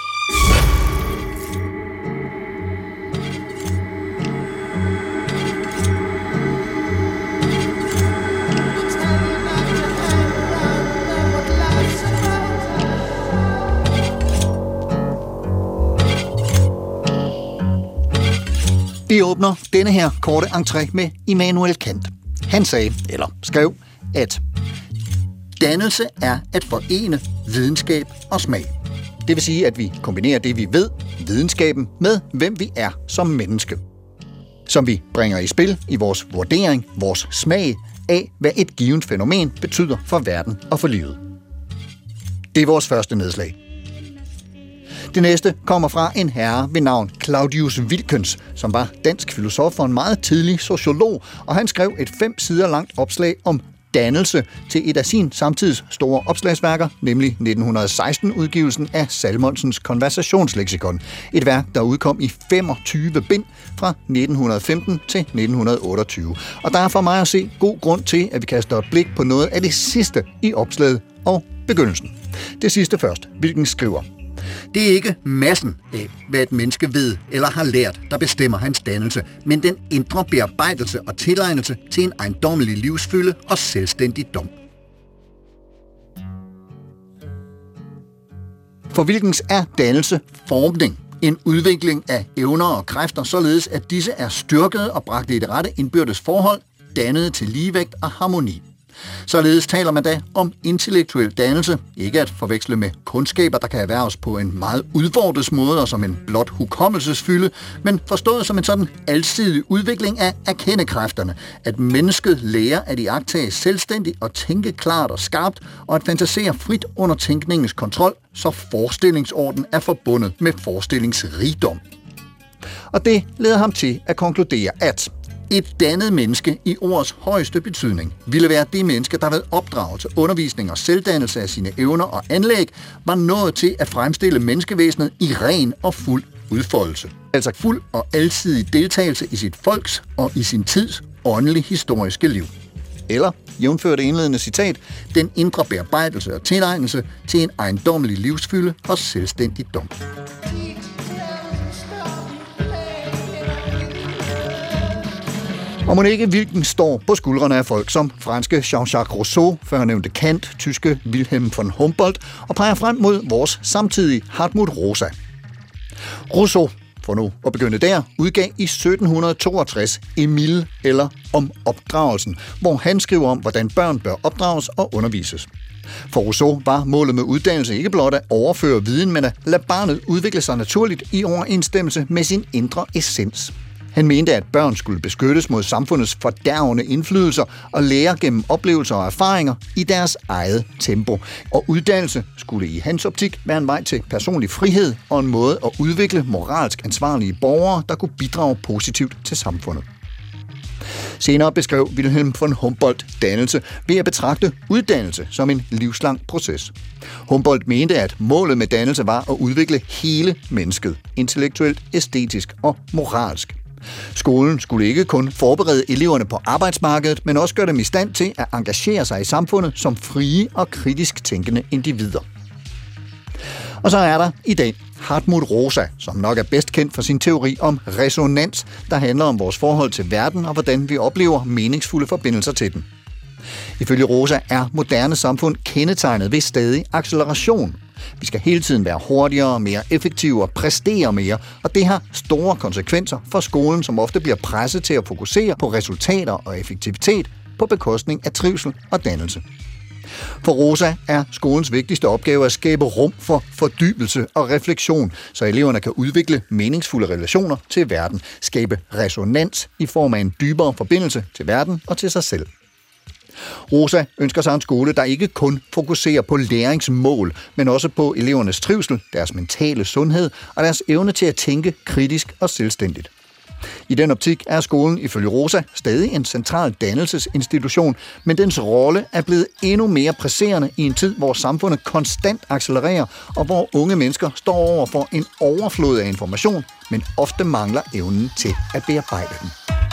Vi åbner denne her korte entré med Immanuel Kant. Han sagde, eller skrev, at dannelse er at forene videnskab og smag. Det vil sige, at vi kombinerer det, vi ved, videnskaben, med hvem vi er som menneske. Som vi bringer i spil i vores vurdering, vores smag af, hvad et givet fænomen betyder for verden og for livet. Det er vores første nedslag. Det næste kommer fra en herre ved navn Claudius Wilkens, som var dansk filosof og en meget tidlig sociolog, og han skrev et fem sider langt opslag om dannelse til et af sin samtids store opslagsværker, nemlig nitten seksten-udgivelsen af Salmonsens Konversationsleksikon. Et værk, der udkom i femogtyve bind fra nitten femten til nitten otteogtyve. Og der er for mig at se god grund til, at vi kaster et blik på noget af det sidste i opslaget og begyndelsen. Det sidste først. Wilkens skriver: Det er ikke massen af, hvad et menneske ved eller har lært, der bestemmer hans dannelse, men den indre bearbejdelse og tilegnelse til en ejendommelig livsfylde og selvstændigdom. For Wilkens er dannelse formning, en udvikling af evner og kræfter, således at disse er styrket og bragt i det rette indbyrdes forhold, dannet til ligevægt og harmoni. Således taler man da om intellektuel dannelse, ikke at forveksle med kundskaber, der kan erhverves på en meget udvortes måde og som en blot hukommelsesfylde, men forstået som en sådan alsidig udvikling af erkendekræfterne, at mennesket lærer at iagttage selvstændigt og tænke klart og skarpt, og at fantasere frit under tænkningens kontrol, så forestillingsorden er forbundet med forestillingsrigdom. Og det leder ham til at konkludere, at et dannet menneske i ordets højeste betydning ville være det menneske, der ved opdragelse, undervisning og selvdannelse af sine evner og anlæg var nået til at fremstille menneskevæsenet i ren og fuld udfoldelse. Altså fuld og alsidig deltagelse i sit folks og i sin tids åndelige historiske liv. Eller, jævnfør det indledende citat, den indre bearbejdelse og tilegnelse til en ejendommelig livsfylde og selvstændigdom. Og mon ikke Wilken står på skuldrene af folk som franske Jean-Jacques Rousseau, før han nævnte Kant, tyske Wilhelm von Humboldt, og peger frem mod vores samtidige Hartmut Rosa. Rousseau, for nu at begynde der, udgav i sytten toogtres Emile eller Om opdragelsen, hvor han skriver om, hvordan børn bør opdrages og undervises. For Rousseau var målet med uddannelse ikke blot at overføre viden, men at lade barnet udvikle sig naturligt i overensstemmelse med sin indre essens. Han mente, at børn skulle beskyttes mod samfundets fordærvende indflydelser og lære gennem oplevelser og erfaringer i deres eget tempo. Og uddannelse skulle i hans optik være en vej til personlig frihed og en måde at udvikle moralsk ansvarlige borgere, der kunne bidrage positivt til samfundet. Senere beskrev Wilhelm von Humboldt dannelse ved at betragte uddannelse som en livslang proces. Humboldt mente, at målet med dannelse var at udvikle hele mennesket, intellektuelt, æstetisk og moralsk. Skolen skulle ikke kun forberede eleverne på arbejdsmarkedet, men også gøre dem i stand til at engagere sig i samfundet som frie og kritisk tænkende individer. Og så er der i dag Hartmut Rosa, som nok er bedst kendt for sin teori om resonans, der handler om vores forhold til verden og hvordan vi oplever meningsfulde forbindelser til den. Ifølge Rosa er moderne samfund kendetegnet ved stadig acceleration. Vi skal hele tiden være hurtigere, mere effektive og præstere mere, og det har store konsekvenser for skolen, som ofte bliver presset til at fokusere på resultater og effektivitet på bekostning af trivsel og dannelse. For Rosa er skolens vigtigste opgave at skabe rum for fordybelse og refleksion, så eleverne kan udvikle meningsfulde relationer til verden, skabe resonans i form af en dybere forbindelse til verden og til sig selv. Rosa ønsker sig en skole, der ikke kun fokuserer på læringsmål, men også på elevernes trivsel, deres mentale sundhed og deres evne til at tænke kritisk og selvstændigt. I den optik er skolen ifølge Rosa stadig en central dannelsesinstitution, men dens rolle er blevet endnu mere presserende i en tid, hvor samfundet konstant accelererer, og hvor unge mennesker står over for en overflod af information, men ofte mangler evnen til at bearbejde den.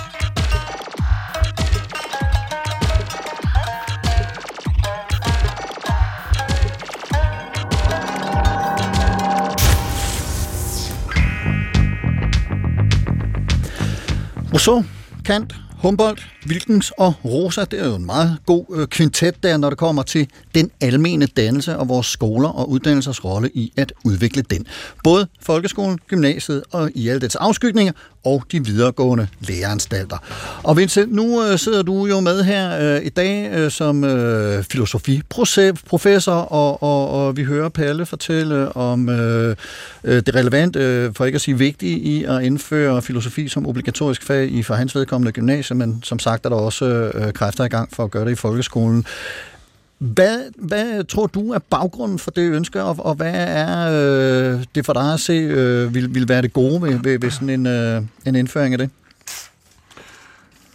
Rousseau, Kant, Humboldt, Wilkens og Rosa, det er jo en meget god øh, kvintet der, når det kommer til den almene dannelse og vores skoler og uddannelsers rolle i at udvikle den. Både folkeskolen, gymnasiet og i alle dets afskygninger og de videregående læreanstalter. Og Vincent, nu øh, sidder du jo med her øh, i dag øh, som øh, filosofiprofessor, og, og, og vi hører Palle fortælle om øh, det relevante, øh, for ikke at sige vigtige, i at indføre filosofi som obligatorisk fag i for hans vedkommende gymnasium, men som sagt er der også øh, kræfter i gang for at gøre det i folkeskolen. Hvad, hvad tror du er baggrunden for det ønske, og, og hvad er øh, det for dig at se øh, vil, vil være det gode ved, ved, ved sådan en, øh, en indføring af det?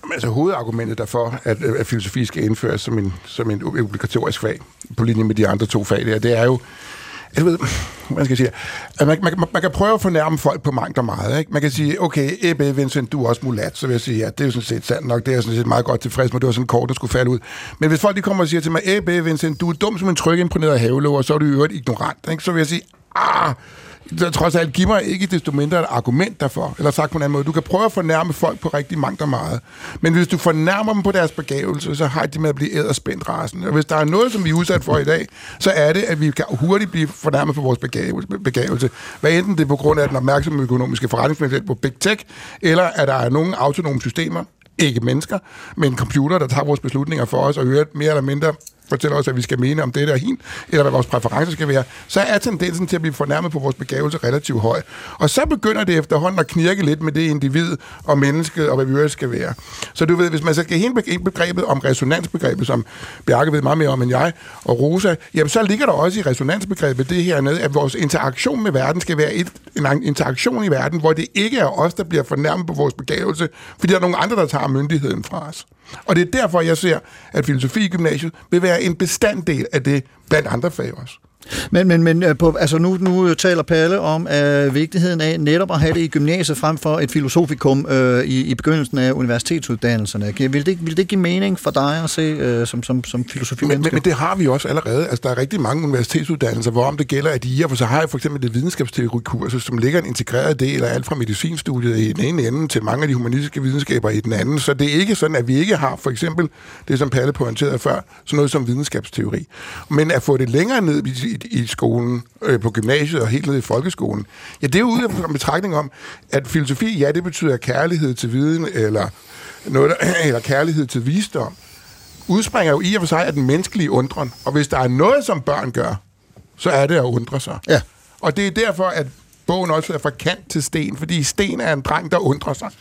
Altså hovedargumentet derfor, at, at filosofi skal indføres som en, som en obligatorisk fag, på linje med de andre to fag der, det er jo, jeg ved, man skal sige, at man, man, man kan prøve at fornærme folk på mangt og meget, ikke? Man kan sige, okay, Ebbe Vincent, du er også mulat, så vil jeg sige, ja, det er jo sådan set sandt nok, det er jeg sådan set meget godt tilfreds med, det var sådan kort, der skulle falde ud. Men hvis folk de kommer og siger til mig, Ebbe Vincent, du er dum som en trykimprægneret havelåg, og så er du i øvrigt ignorant, ikke? Så vil jeg sige, ah, så trods alt, giv mig ikke desto mindre et argument derfor. Eller sagt på en anden måde, du kan prøve at fornærme folk på rigtig mangt og meget. Men hvis du fornærmer dem på deres begævelse, så har de med at blive æderspændt rasende. Og hvis der er noget, som vi er udsat for i dag, så er det, at vi kan hurtigt blive fornærmet for vores begævelse. Hvad enten det er på grund af den opmærksomme økonomiske forretningsmodel på Big Tech, eller at der er nogle autonome systemer, ikke mennesker, men computer, der tager vores beslutninger for os og hører mere eller mindre fortæller os, at vi skal mene om det der hin, eller hvad vores præferencer skal være, så er tendensen til at blive fornærmet på vores begævelse relativt høj. Og så begynder det efterhånden at knirke lidt med det individ og mennesket, og hvad vi øvrigt skal være. Så du ved, hvis man så skal hele begrebet om resonansbegrebet, som Bjarke ved meget mere om end jeg, og Rosa, jamen så ligger der også i resonansbegrebet det her med, at vores interaktion med verden skal være et, en interaktion i verden, hvor det ikke er os, der bliver fornærmet på vores begævelse, fordi der er nogle andre, der tager myndigheden fra os. Og det er derfor, jeg ser, at filosofi i gymnasiet vil være en bestanddel af det, blandt andre fag også. Men, men, men på, altså nu, nu taler Palle om uh, vigtigheden af netop at have det i gymnasiet frem for et filosofikum uh, i, i begyndelsen af universitetsuddannelserne. Vil det, vil det give mening for dig at se uh, som, som, som filosofi-menneske? Men, men det har vi også allerede. Altså, der er rigtig mange universitetsuddannelser, hvorom det gælder, at de er, for så har jeg for eksempel det videnskabsteorikursus, som ligger en integreret del af alt fra medicinstudiet i den ene ende til mange af de humanistiske videnskaber i den anden. Så det er ikke sådan, at vi ikke har for eksempel det, som Palle pointerede før, sådan noget som videnskabsteori. Men at få det længere ned i i skolen, øh, på gymnasiet og helt ned i folkeskolen. Ja, det er jo ude af en betragtning om, at filosofi, ja, det betyder kærlighed til viden, eller, noget, eller kærlighed til visdom, udspringer jo i og for sig af den menneskelige undren. Og hvis der er noget, som børn gør, så er det at undre sig. Ja. Og det er derfor, at bogen også er fra kant til sten, fordi sten er en dreng, der undrer sig.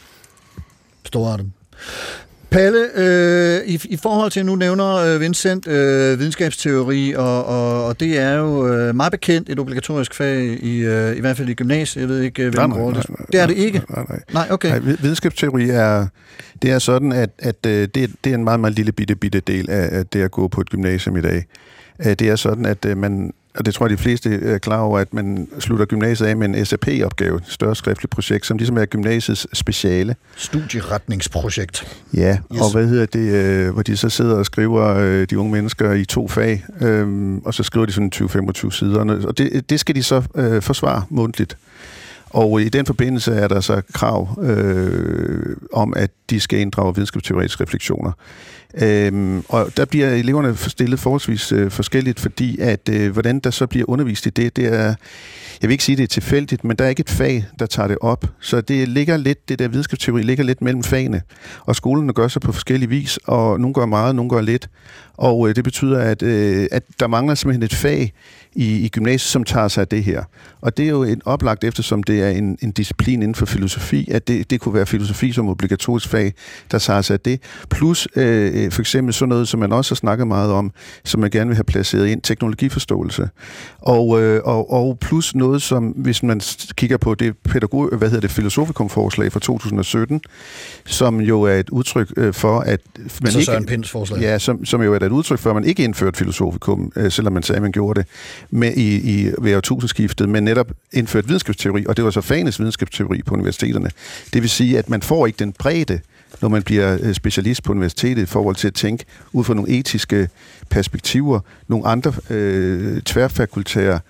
Stor af dem. Palle, øh, i, i forhold til, nu nævner øh, Vincent øh, videnskabsteori, og, og, og det er jo øh, meget bekendt et obligatorisk fag, i, øh, i hvert fald i gymnasiet. Jeg ved ikke, hvilken nej, rolle nej, det er. Det er det ikke? Nej, nej. Nej, okay. Nej, videnskabsteori er, det er sådan, at, at det, det er en meget, meget lille bitte, bitte del af, af det at gå på et gymnasium i dag. Det er sådan, at man, og det tror jeg, de fleste er klar over, at man slutter gymnasiet af med en S A P-opgave, et større skriftligt projekt, som ligesom er gymnasiets speciale. Studieretningsprojekt. Ja, yes. Og hvad hedder det, hvor de så sidder og skriver de unge mennesker i to fag, og så skriver de sådan tyve til femogtyve sider, og det, det skal de så øh, forsvare mundtligt. Og i den forbindelse er der så krav øh, om, at de skal inddrage videnskabsteoretiske refleksioner. Øhm, og der bliver eleverne stillet forholdsvis øh, forskelligt, fordi at øh, hvordan der så bliver undervist i det, det er, jeg vil ikke sige, det er tilfældigt, men der er ikke et fag, der tager det op. Så det ligger lidt, det der videnskabsteori ligger lidt mellem fagene, og skolerne gør sig på forskellige vis, og nogle gør meget, nogle gør lidt. Og øh, det betyder, at, øh, at der mangler simpelthen et fag i, i gymnasiet, som tager sig af det her. Og det er jo en oplagt, eftersom det er en, en disciplin inden for filosofi, at det, det kunne være filosofi som obligatorisk fag, der tager sig af det. Plus øh, for eksempel sådan noget, som man også har snakket meget om, som man gerne vil have placeret ind, teknologiforståelse. Og, øh, og, og plus noget, som hvis man kigger på det pædagog, hvad hedder det, filosofikumforslag fra to tusind og sytten, som jo er et udtryk øh, for, at man så ikke... Søren Pinds forslag. Ja, som, som jo er et udtryk for, at man ikke indførte filosofikum, øh, selvom man sagde, at man gjorde det med i, i ved årtusindskiftet, men netop indført videnskabsteori, og det var så fagenes videnskabsteori på universiteterne. Det vil sige, at man får ikke den bredde, når man bliver specialist på universitetet, i forhold til at tænke ud fra nogle etiske perspektiver, nogle andre øh, tværfakultære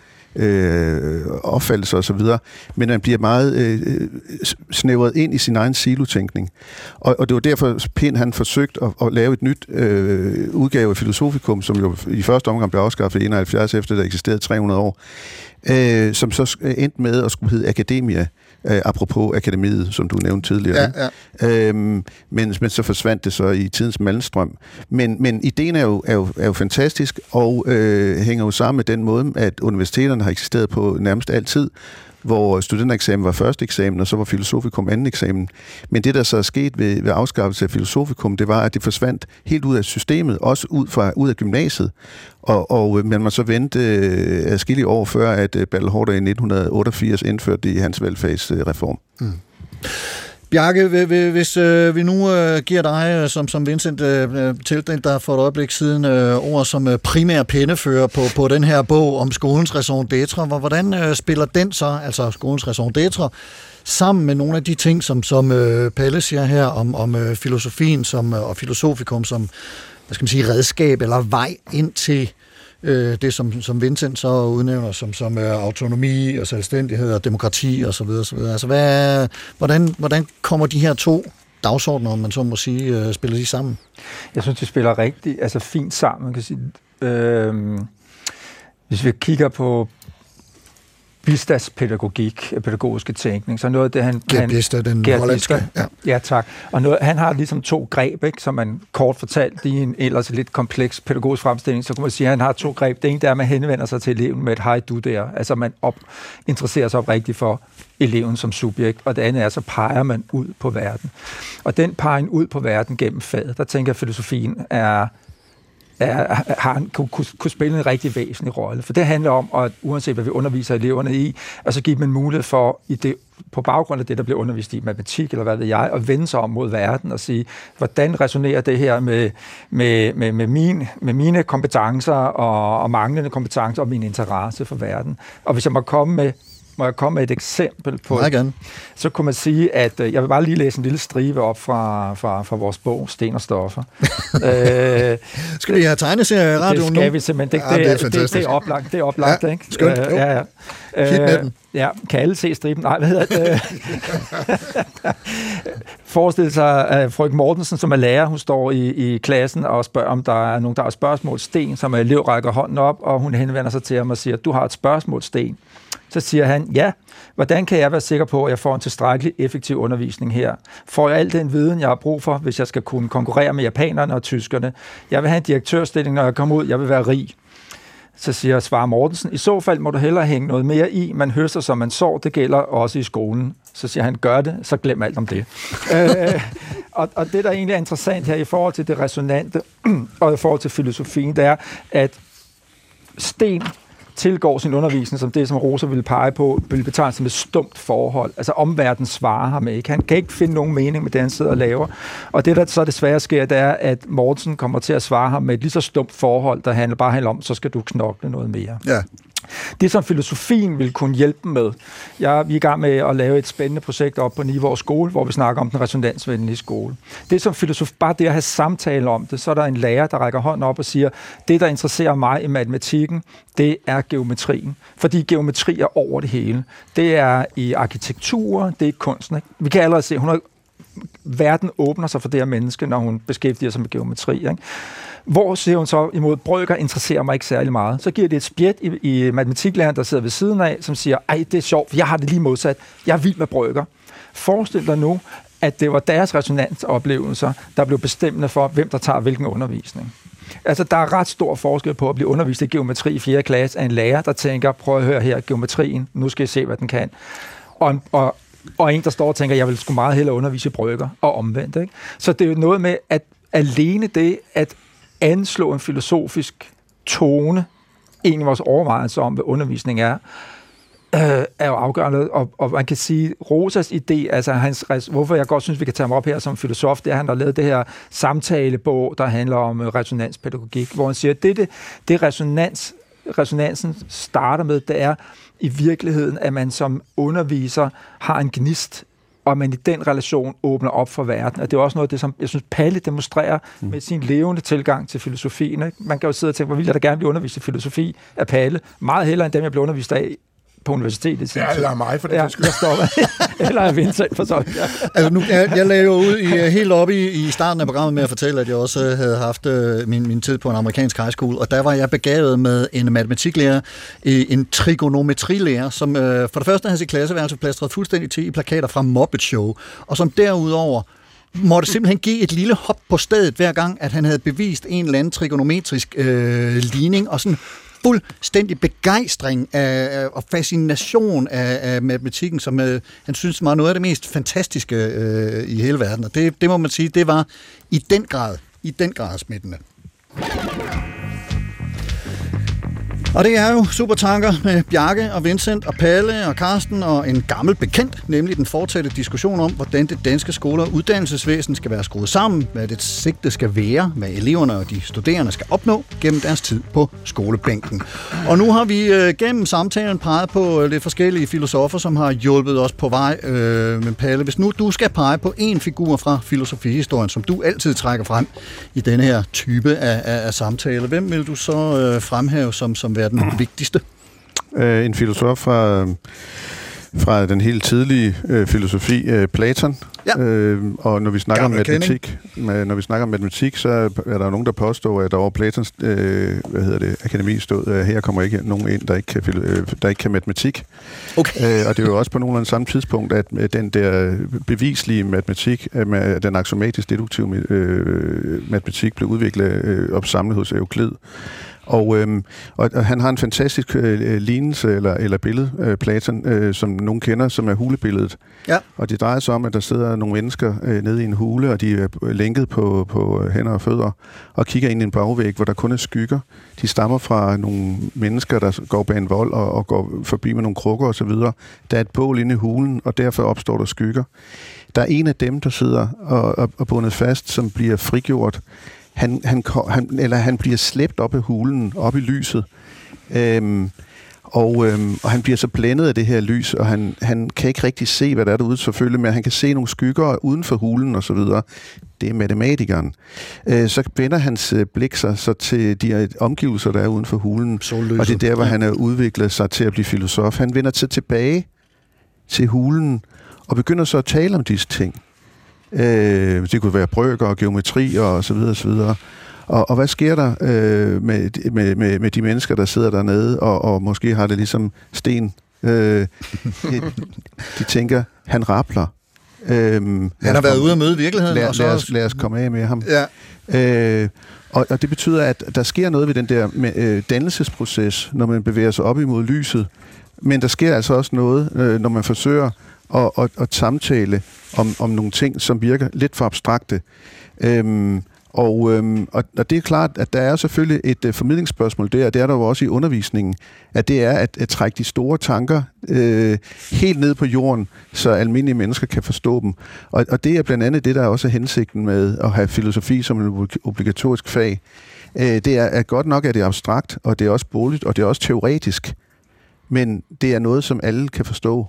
øh, opfattelser osv., men man bliver meget øh, snævret ind i sin egen silotænkning. Og, og det var derfor, Pind han forsøgt at, at lave et nyt øh, udgave af Filosofikum, som jo i første omgang blev afskaffet i enoghalvfjerds, efter der eksisterede tre hundrede år, øh, som så endte med at skulle hedde Akademia, øh, apropos akademiet, som du nævnte tidligere. Ja, ja. Øhm, men, men så forsvandt det så i tidens malmstrøm. Men, men ideen er jo, er, jo, er jo fantastisk, og øh, hænger jo sammen med den måde, at universiteterne har eksisteret på nærmest altid, hvor studentereksamen var første eksamen, og så var filosofikum anden eksamen. Men det, der så er sket ved, ved afskaffelse af filosofikum, det var, at det forsvandt helt ud af systemet, også ud, fra, ud af gymnasiet. Og, og man må så vente øh, adskillige år før, at øh, Bertel Haarder i nitten otteogfirs indførte det i hans velfærdsreform. Mm. Bjarke, hvis øh, vi nu øh, giver dig, som, som Vincent øh, tildelte dig for et øjeblik siden, øh, ord som øh, primær pennefører på, på den her bog om skolens raison d'être, hvordan øh, spiller den så, altså skolens raison d'être, sammen med nogle af de ting, som, som øh, Palle siger her om, om øh, filosofien som, øh, og filosofikum som, hvad skal man sige, redskab eller vej ind til øh, det, som, som Vincent så udnævner som, som øh, autonomi og selvstændighed og demokrati og så videre, så videre. Altså, hvad, hvordan, hvordan kommer de her to dagsordner, om man så må sige, øh, spiller de sammen? Jeg synes, de spiller rigtig altså fint sammen. Man kan sige, øh, hvis vi kigger på bistadspædagogik, pædagogiske tænkning, så noget af det, han... Gert Bistad, den hollandske. Ja. ja, tak. Og noget, han har ligesom to greb, ikke, som man kort fortalt i en ellers lidt kompleks pædagogisk fremstilling, så kunne man sige, at han har to greb. Det ene der er, at man henvender sig til eleven med et hej du der, altså man op, interesserer sig oprigtigt for eleven som subjekt, og det andet er, så peger man ud på verden. Og den peger ud på verden gennem faget, der tænker jeg, at filosofien er Er, har en, kunne, kunne spille en rigtig væsentlig rolle. For det handler om, at uanset hvad vi underviser eleverne i, altså give dem en mulighed for, i det, på baggrund af det, der bliver undervist i matematik, eller hvad ved jeg, at vende sig om mod verden og sige, hvordan resonerer det her med, med, med, med, min, med mine kompetencer og, og manglende kompetencer og min interesse for verden. Og hvis jeg må komme med Må jeg komme med et eksempel på det? Så kunne man sige, at jeg vil bare lige læse en lille stribe op fra, fra, fra vores bog, Sten og Stoffer. øh, skal vi have tegneserier i radioen nu? Det skal vi simpelthen. Det, ja, det, det, det, det er oplagt, det er oplagt ja, ikke? Skønt, øh, ja, ja. Hit med den. Ja, kan alle se striben? Nej, hvad hedder det? Forestil sig, at frøken Mortensen, som er lærer, hun står i, i klassen og spørger, om der er nogen, der har et spørgsmål. Sten, som er elev, rækker hånden op, og hun henvender sig til ham og siger, du har et spørgsmål, Sten. Så siger han, ja, hvordan kan jeg være sikker på, at jeg får en tilstrækkelig effektiv undervisning her? Får jeg al den viden, jeg har brug for, hvis jeg skal kunne konkurrere med japanerne og tyskerne? Jeg vil have en direktørstilling, når jeg kommer ud. Jeg vil være rig. Så siger Svarer Mortensen, i så fald må du hellere hænge noget mere i. Man høster, som man sår. Det gælder også i skolen. Så siger han, gør det, så glem alt om det. øh, og, og det, der egentlig er interessant her i forhold til det resonante og i forhold til filosofien, det er, at Sten tilgår sin undervisning som det, som Rosa ville pege på, ville betegne som et stumt forhold. Altså omverdenen svarer ham ikke. Han kan ikke finde nogen mening med det, han sidder og laver. Og det, der så desværre sker, det er, at Mortensen kommer til at svare ham med et lige så stumt forhold, der handler bare handler om, så skal du knokle noget mere. Ja. Det, som filosofien vil kunne hjælpe med. Jeg, vi er i gang med at lave et spændende projekt op på Nivå skole, hvor vi snakker om den resonansvenlige skole. Det som filosof, bare det at have samtale om det, så er der en lærer, der rækker hånden op og siger, det, der interesserer mig i matematikken, det er geometrien. Fordi geometri er over det hele. Det er i arkitektur, det er i kunsten. Ikke? Vi kan allerede se, hun har, verden åbner sig for det her menneske, når hun beskæftiger sig med geometri. Ikke? Hvor siger hun så imod, brøker interesserer mig ikke særlig meget. Så giver det et spjæt i, i matematiklæreren, der sidder ved siden af, som siger, ej, det er sjovt, for jeg har det lige modsat. Jeg er vild med brøker. Forestil dig nu, at det var deres resonansoplevelser, der blev bestemmende for, hvem der tager hvilken undervisning. Altså, der er ret stor forskel på at blive undervist i geometri i fjerde klasse af en lærer, der tænker, prøv at høre her, geometrien, nu skal jeg se, hvad den kan. Og, og, og en, der står og tænker, jeg vil sgu meget hellere undervise i brøker, og omvendt. Ikke? Så det er jo noget med, at alene det, at anslå en filosofisk tone, en af vores overvejelser om, hvad undervisning er, øh, er jo afgørende, og, og man kan sige, Rosas idé, altså hans, hvorfor jeg godt synes, vi kan tage ham op her som filosof, det er, at han har lavet det her samtalebog, der handler om resonanspædagogik, hvor han siger, at det, det, det resonans, resonansen starter med, det er i virkeligheden, at man som underviser har en gnist, og man i den relation åbner op for verden. Og det er også noget af det, som jeg synes, Palle demonstrerer mm. med sin levende tilgang til filosofien. Ikke? Man kan jo sidde og tænke, hvor vil jeg da gerne blive undervist i filosofi af Palle? Meget hellere end dem, jeg blev undervist af på universitetet. Ja, eller mig, for det ja, jeg står eller jeg Vincent for sådan. Ja. Altså nu, jeg, jeg lagde jo ud i, helt op i, i starten af programmet med at fortælle, at jeg også havde haft uh, min, min tid på en amerikansk high school, og der var jeg begavet med en matematiklærer, en trigonometrilærer, som uh, for det første havde sit klasseværelse plastret fuldstændig til i plakater fra Muppet Show, og som derudover måtte simpelthen give et lille hop på stedet, hver gang, at han havde bevist en eller anden trigonometrisk øh, ligning, og sådan fuldstændig begejstring af, af, og fascination af, af matematikken, som øh, han synes var noget af det mest fantastiske øh, i hele verden. Og det, det må man sige, det var i den grad, i den grad smittende. Og det er jo Supertanker med Bjarke og Vincent og Palle og Karsten og en gammel bekendt, nemlig den fortsatte diskussion om, hvordan det danske skole- og uddannelsesvæsen skal være skruet sammen, hvad det sigte skal være, hvad eleverne og de studerende skal opnå gennem deres tid på skolebænken. Og nu har vi øh, gennem samtalen peget på lidt forskellige filosofer, som har hjulpet os på vej. Øh, men Palle, hvis nu du skal pege på en figur fra filosofihistorien, som du altid trækker frem i denne her type af, af, af samtale, hvem vil du så øh, fremhæve som, som være den vigtigste? Øh, en filosof fra, fra den helt tidlige øh, filosofi, øh, Platon. Ja. Øh, og når vi snakker om matematik, med, når vi snakker om matematik, så er der nogen, der påstår, at der over Platons øh, hvad hedder det, akademi stod, at her kommer ikke nogen ind, der ikke kan, øh, der ikke kan matematik. Okay. Øh, og det er jo også på nogenlunde samme tidspunkt, at den der bevislige matematik, at den aksiomatisk deduktive øh, matematik blev udviklet øh, opsamlet hos Euklid. Og, øhm, og, og han har en fantastisk øh, lignelse eller, eller billede, øh, Platon, øh, som nogen kender, som er hulebilledet. Ja. Og det drejer sig om, at der sidder nogle mennesker øh, nede i en hule, og de er lænket på, på hænder og fødder, og kigger ind i en bagvæg, hvor der kun er skygger. De stammer fra nogle mennesker, der går bag en vold og, og går forbi med nogle krukker osv. Der er et bål inde i hulen, og derfor opstår der skygger. Der er en af dem, der sidder og, og, og bundet fast, som bliver frigjort. Han, han, han, eller han bliver slæbt op af hulen, op i lyset, øhm, og, øhm, og han bliver så blændet af det her lys, og han, han kan ikke rigtig se, hvad der er derude selvfølgelig, men han kan se nogle skygger uden for hulen og så videre. Det er matematikeren. Øh, så vender hans blik sig så til de omgivelser, der er uden for hulen, og det er der, hvor han er udviklet sig til at blive filosof. Han vender sig tilbage til hulen og begynder så at tale om disse ting. Øh, det kunne være brøker og geometri og så videre og så videre. Og, og hvad sker der øh, med, med, med, med de mennesker, der sidder dernede og, og måske har det ligesom Sten? Øh, de, de tænker, han rappler. Øh, han har været ude at møde virkeligheden. Lad, og så lad, os, lad os komme af med ham. Ja. Øh, og, og det betyder, at der sker noget ved den der med, øh, dannelsesproces, når man bevæger sig op imod lyset. Men der sker altså også noget, øh, når man forsøger at, at, at samtale om, om nogle ting, som virker lidt for abstrakte. Øhm, og, øhm, og, og det er klart, at der er selvfølgelig et uh, formidlingsspørgsmål der, og det er der jo også i undervisningen, at det er at, at trække de store tanker øh, helt ned på jorden, så almindelige mennesker kan forstå dem. Og, og det er blandt andet det, der er også hensigten med at have filosofi som en obligatorisk fag. Øh, det er at godt nok, at det er abstrakt, og det er også bogligt, og det er også teoretisk, men det er noget, som alle kan forstå.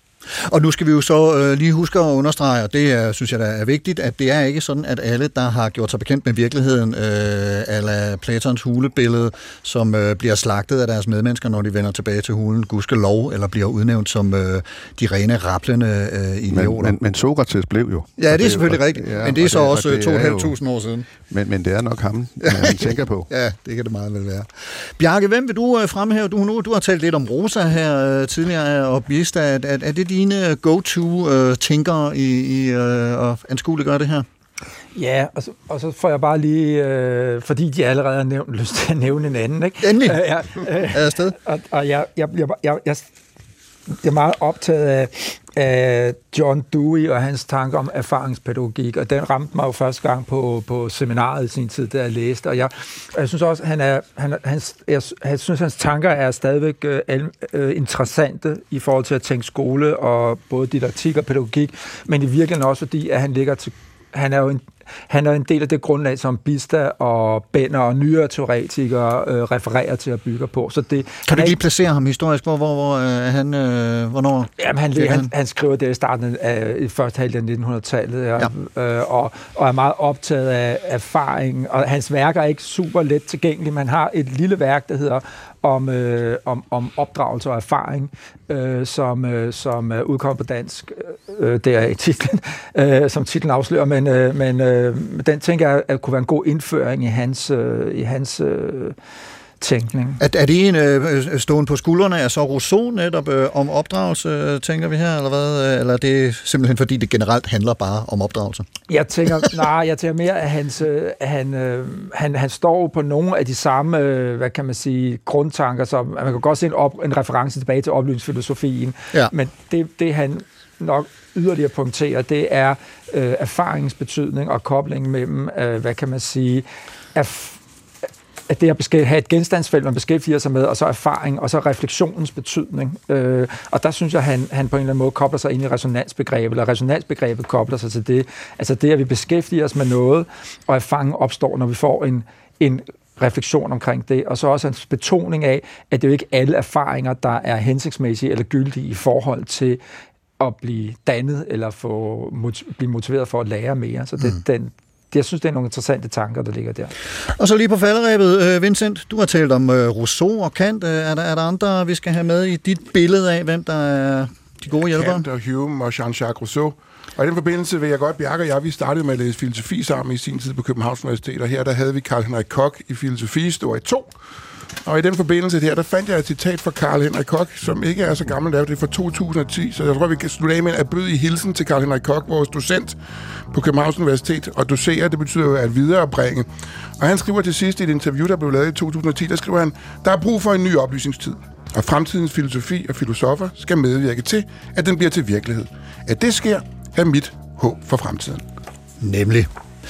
Og nu skal vi jo så øh, lige huske at understrege, og det er, synes jeg, der er vigtigt, at det er ikke sådan, at alle, der har gjort sig bekendt med virkeligheden, øh, ala Platons hulebillede, som øh, bliver slagtet af deres medmennesker, når de vender tilbage til hulen, gudskelov, eller bliver udnævnt som øh, de rene rablende øh, idioter. Men, men, men Sokrates blev jo. Ja, det er selvfølgelig og, rigtigt, ja, men det er så det, også to og et halvt tusind år siden. Men, men det er nok ham, man tænker på. Ja, det kan det meget vel være. Bjarke, hvem vil du øh, fremhæve? Du, nu, du har talt lidt om Rosa her øh, tidligere, og Bista, at, at, at det dine go-to-tænkere uh, i, i uh, at anskueliggøre det her? Ja, og så, og så får jeg bare lige, øh, fordi de allerede har nævnt, lyst til at nævne en anden, ikke? Endelig! Øh, ja, øh, er afsted? Og, og jeg, jeg, jeg, jeg, jeg, jeg er meget optaget af, af John Dewey og hans tanker om erfaringspædagogik, og den ramte mig jo første gang på, på seminaret i sin tid, da jeg læste, og jeg, og jeg synes også, han er, han, hans, jeg, jeg synes, hans tanker er stadigvæk øh, øh, interessante i forhold til at tænke skole og både didaktik og pædagogik, men i virkeligheden også fordi, at han ligger til, han er jo en Han er en del af det grundlag, som Bista og Benner og nyere teoretikere øh, refererer til at bygge på. Så det, kan du lige placere ham historisk? Hvor, hvor, hvor øh, han, øh, hvornår? Jamen, han, han, han, han skriver det i starten af i første halvdel af nitten hundrede-tallet, ja, ja. øh, og, og er meget optaget af erfaring. Og hans værker er ikke super let tilgængelige. Man har et lille værk, der hedder om, øh, om, om opdragelse og erfaring, øh, som, øh, som øh, udkommer på dansk. Øh, det er i titlen, øh, som titlen afslører, men, øh, men øh, den tænker jeg, at kunne være en god indføring i hans, øh, i hans øh, tænkning. Er, er det en øh, stående på skuldrene af så Rousseau netop øh, om opdragelse, tænker vi her, eller hvad? Eller er det simpelthen fordi, det generelt handler bare om opdragelse? Jeg tænker, nej, jeg tænker mere, at hans, øh, han, øh, han, han står på nogle af de samme, øh, hvad kan man sige, grundtanker, som man kan godt se en, op, en reference tilbage til oplysningsfilosofien, ja. Men det, det han nok yderligere punkterer, det er øh, erfaringsbetydning og koblingen mellem, øh, hvad kan man sige, erf- at det at have et genstandsfelt, man beskæftiger sig med, og så erfaring, og så refleksionens betydning. Øh, og der synes jeg, at han, han på en eller anden måde kobler sig ind i resonansbegrebet, eller resonansbegrebet kobler sig til det. Altså det, at vi beskæftiger os med noget, og erfaringen opstår, når vi får en, en refleksion omkring det, og så også en betoning af, at det er jo ikke alle erfaringer, der er hensigtsmæssige eller gyldige i forhold til at blive dannet, eller få, blive motiveret for at lære mere. Så det, mm. den, jeg synes, det er nogle interessante tanker, der ligger der. Og så lige på falderæbet, Vincent, du har talt om Rousseau og Kant. Er der, er der andre, vi skal have med i dit billede af, hvem der er de gode hjælpere? Kant og Hume og Jean-Jacques Rousseau. Og i den forbindelse vil jeg godt, Bjarke og jeg, vi startede med at læse filosofi sammen i sin tid på Københavns Universitet, og her der havde vi Carl Henrik Koch i filosofihistorie to. Og i den forbindelse her, der fandt jeg et citat fra Carl Henrik Koch, som ikke er så gammel, det er fra to tusind og ti, så jeg tror, vi kan slutte af med en erbødig hilsen til Carl Henrik Koch, vores docent på Københavns Universitet, og docere, det betyder jo at viderebringe. Og han skriver til sidst i et interview, der blev lavet i to tusind og ti, der skriver han, der er brug for en ny oplysningstid, og fremtidens filosofi og filosofer skal medvirke til, at den bliver til virkelighed. At det sker, er mit håb for fremtiden. Nemlig.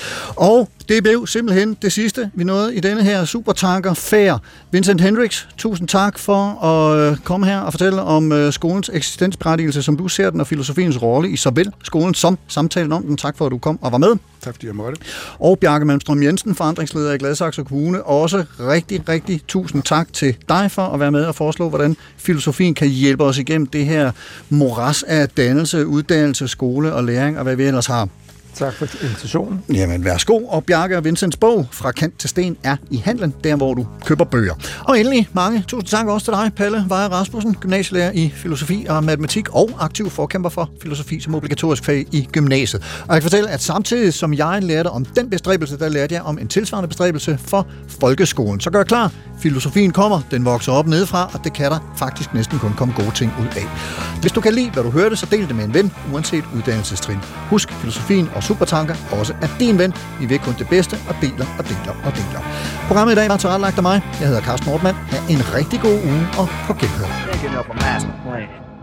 Og det blev simpelthen det sidste, vi nåede i denne her supertanker-færd. Vincent Hendricks, tusind tak for at komme her og fortælle om skolens eksistensberettigelse, som du ser den, og filosofiens rolle i såvel skolen som samtalen om den. Tak for, at du kom og var med. Tak fordi jeg måtte. Og Bjarke Malmstrøm Jensen, forandringsleder i Gladsaxe Kommune. Også rigtig, rigtig tusind tak til dig for at være med og foreslå, hvordan filosofien kan hjælpe os igennem det her moras af dannelse, uddannelse, skole og læring, og hvad vi ellers har. Tak for invitationen. Jamen, værsgo. Og Bjarke og Vincents bog, Fra Kant til Sten, er i handlen, der hvor du køber bøger. Og endelig mange tusind tak også til dig, Palle Weyer Rasmussen, gymnasielærer i filosofi og matematik, og aktiv forkæmper for filosofi som obligatorisk fag i gymnasiet. Og jeg kan fortælle, at samtidig som jeg lærte om den bestræbelse, der lærte jeg om en tilsvarende bestræbelse for folkeskolen. Så gør jeg klar. Filosofien kommer, den vokser op nedefra, og det kan der faktisk næsten kun komme gode ting ud af. Hvis du kan lide, hvad du hørte, så del det med en ven, uanset uddannelsestrin. Husk, filosofien og supertanker også er din ven. Vi vil kun det bedste, og deler og deler og deler. Programmet i dag var tilrettelagt af mig. Jeg hedder Carsten Ortmann. Ha' en rigtig god uge, og på genhør.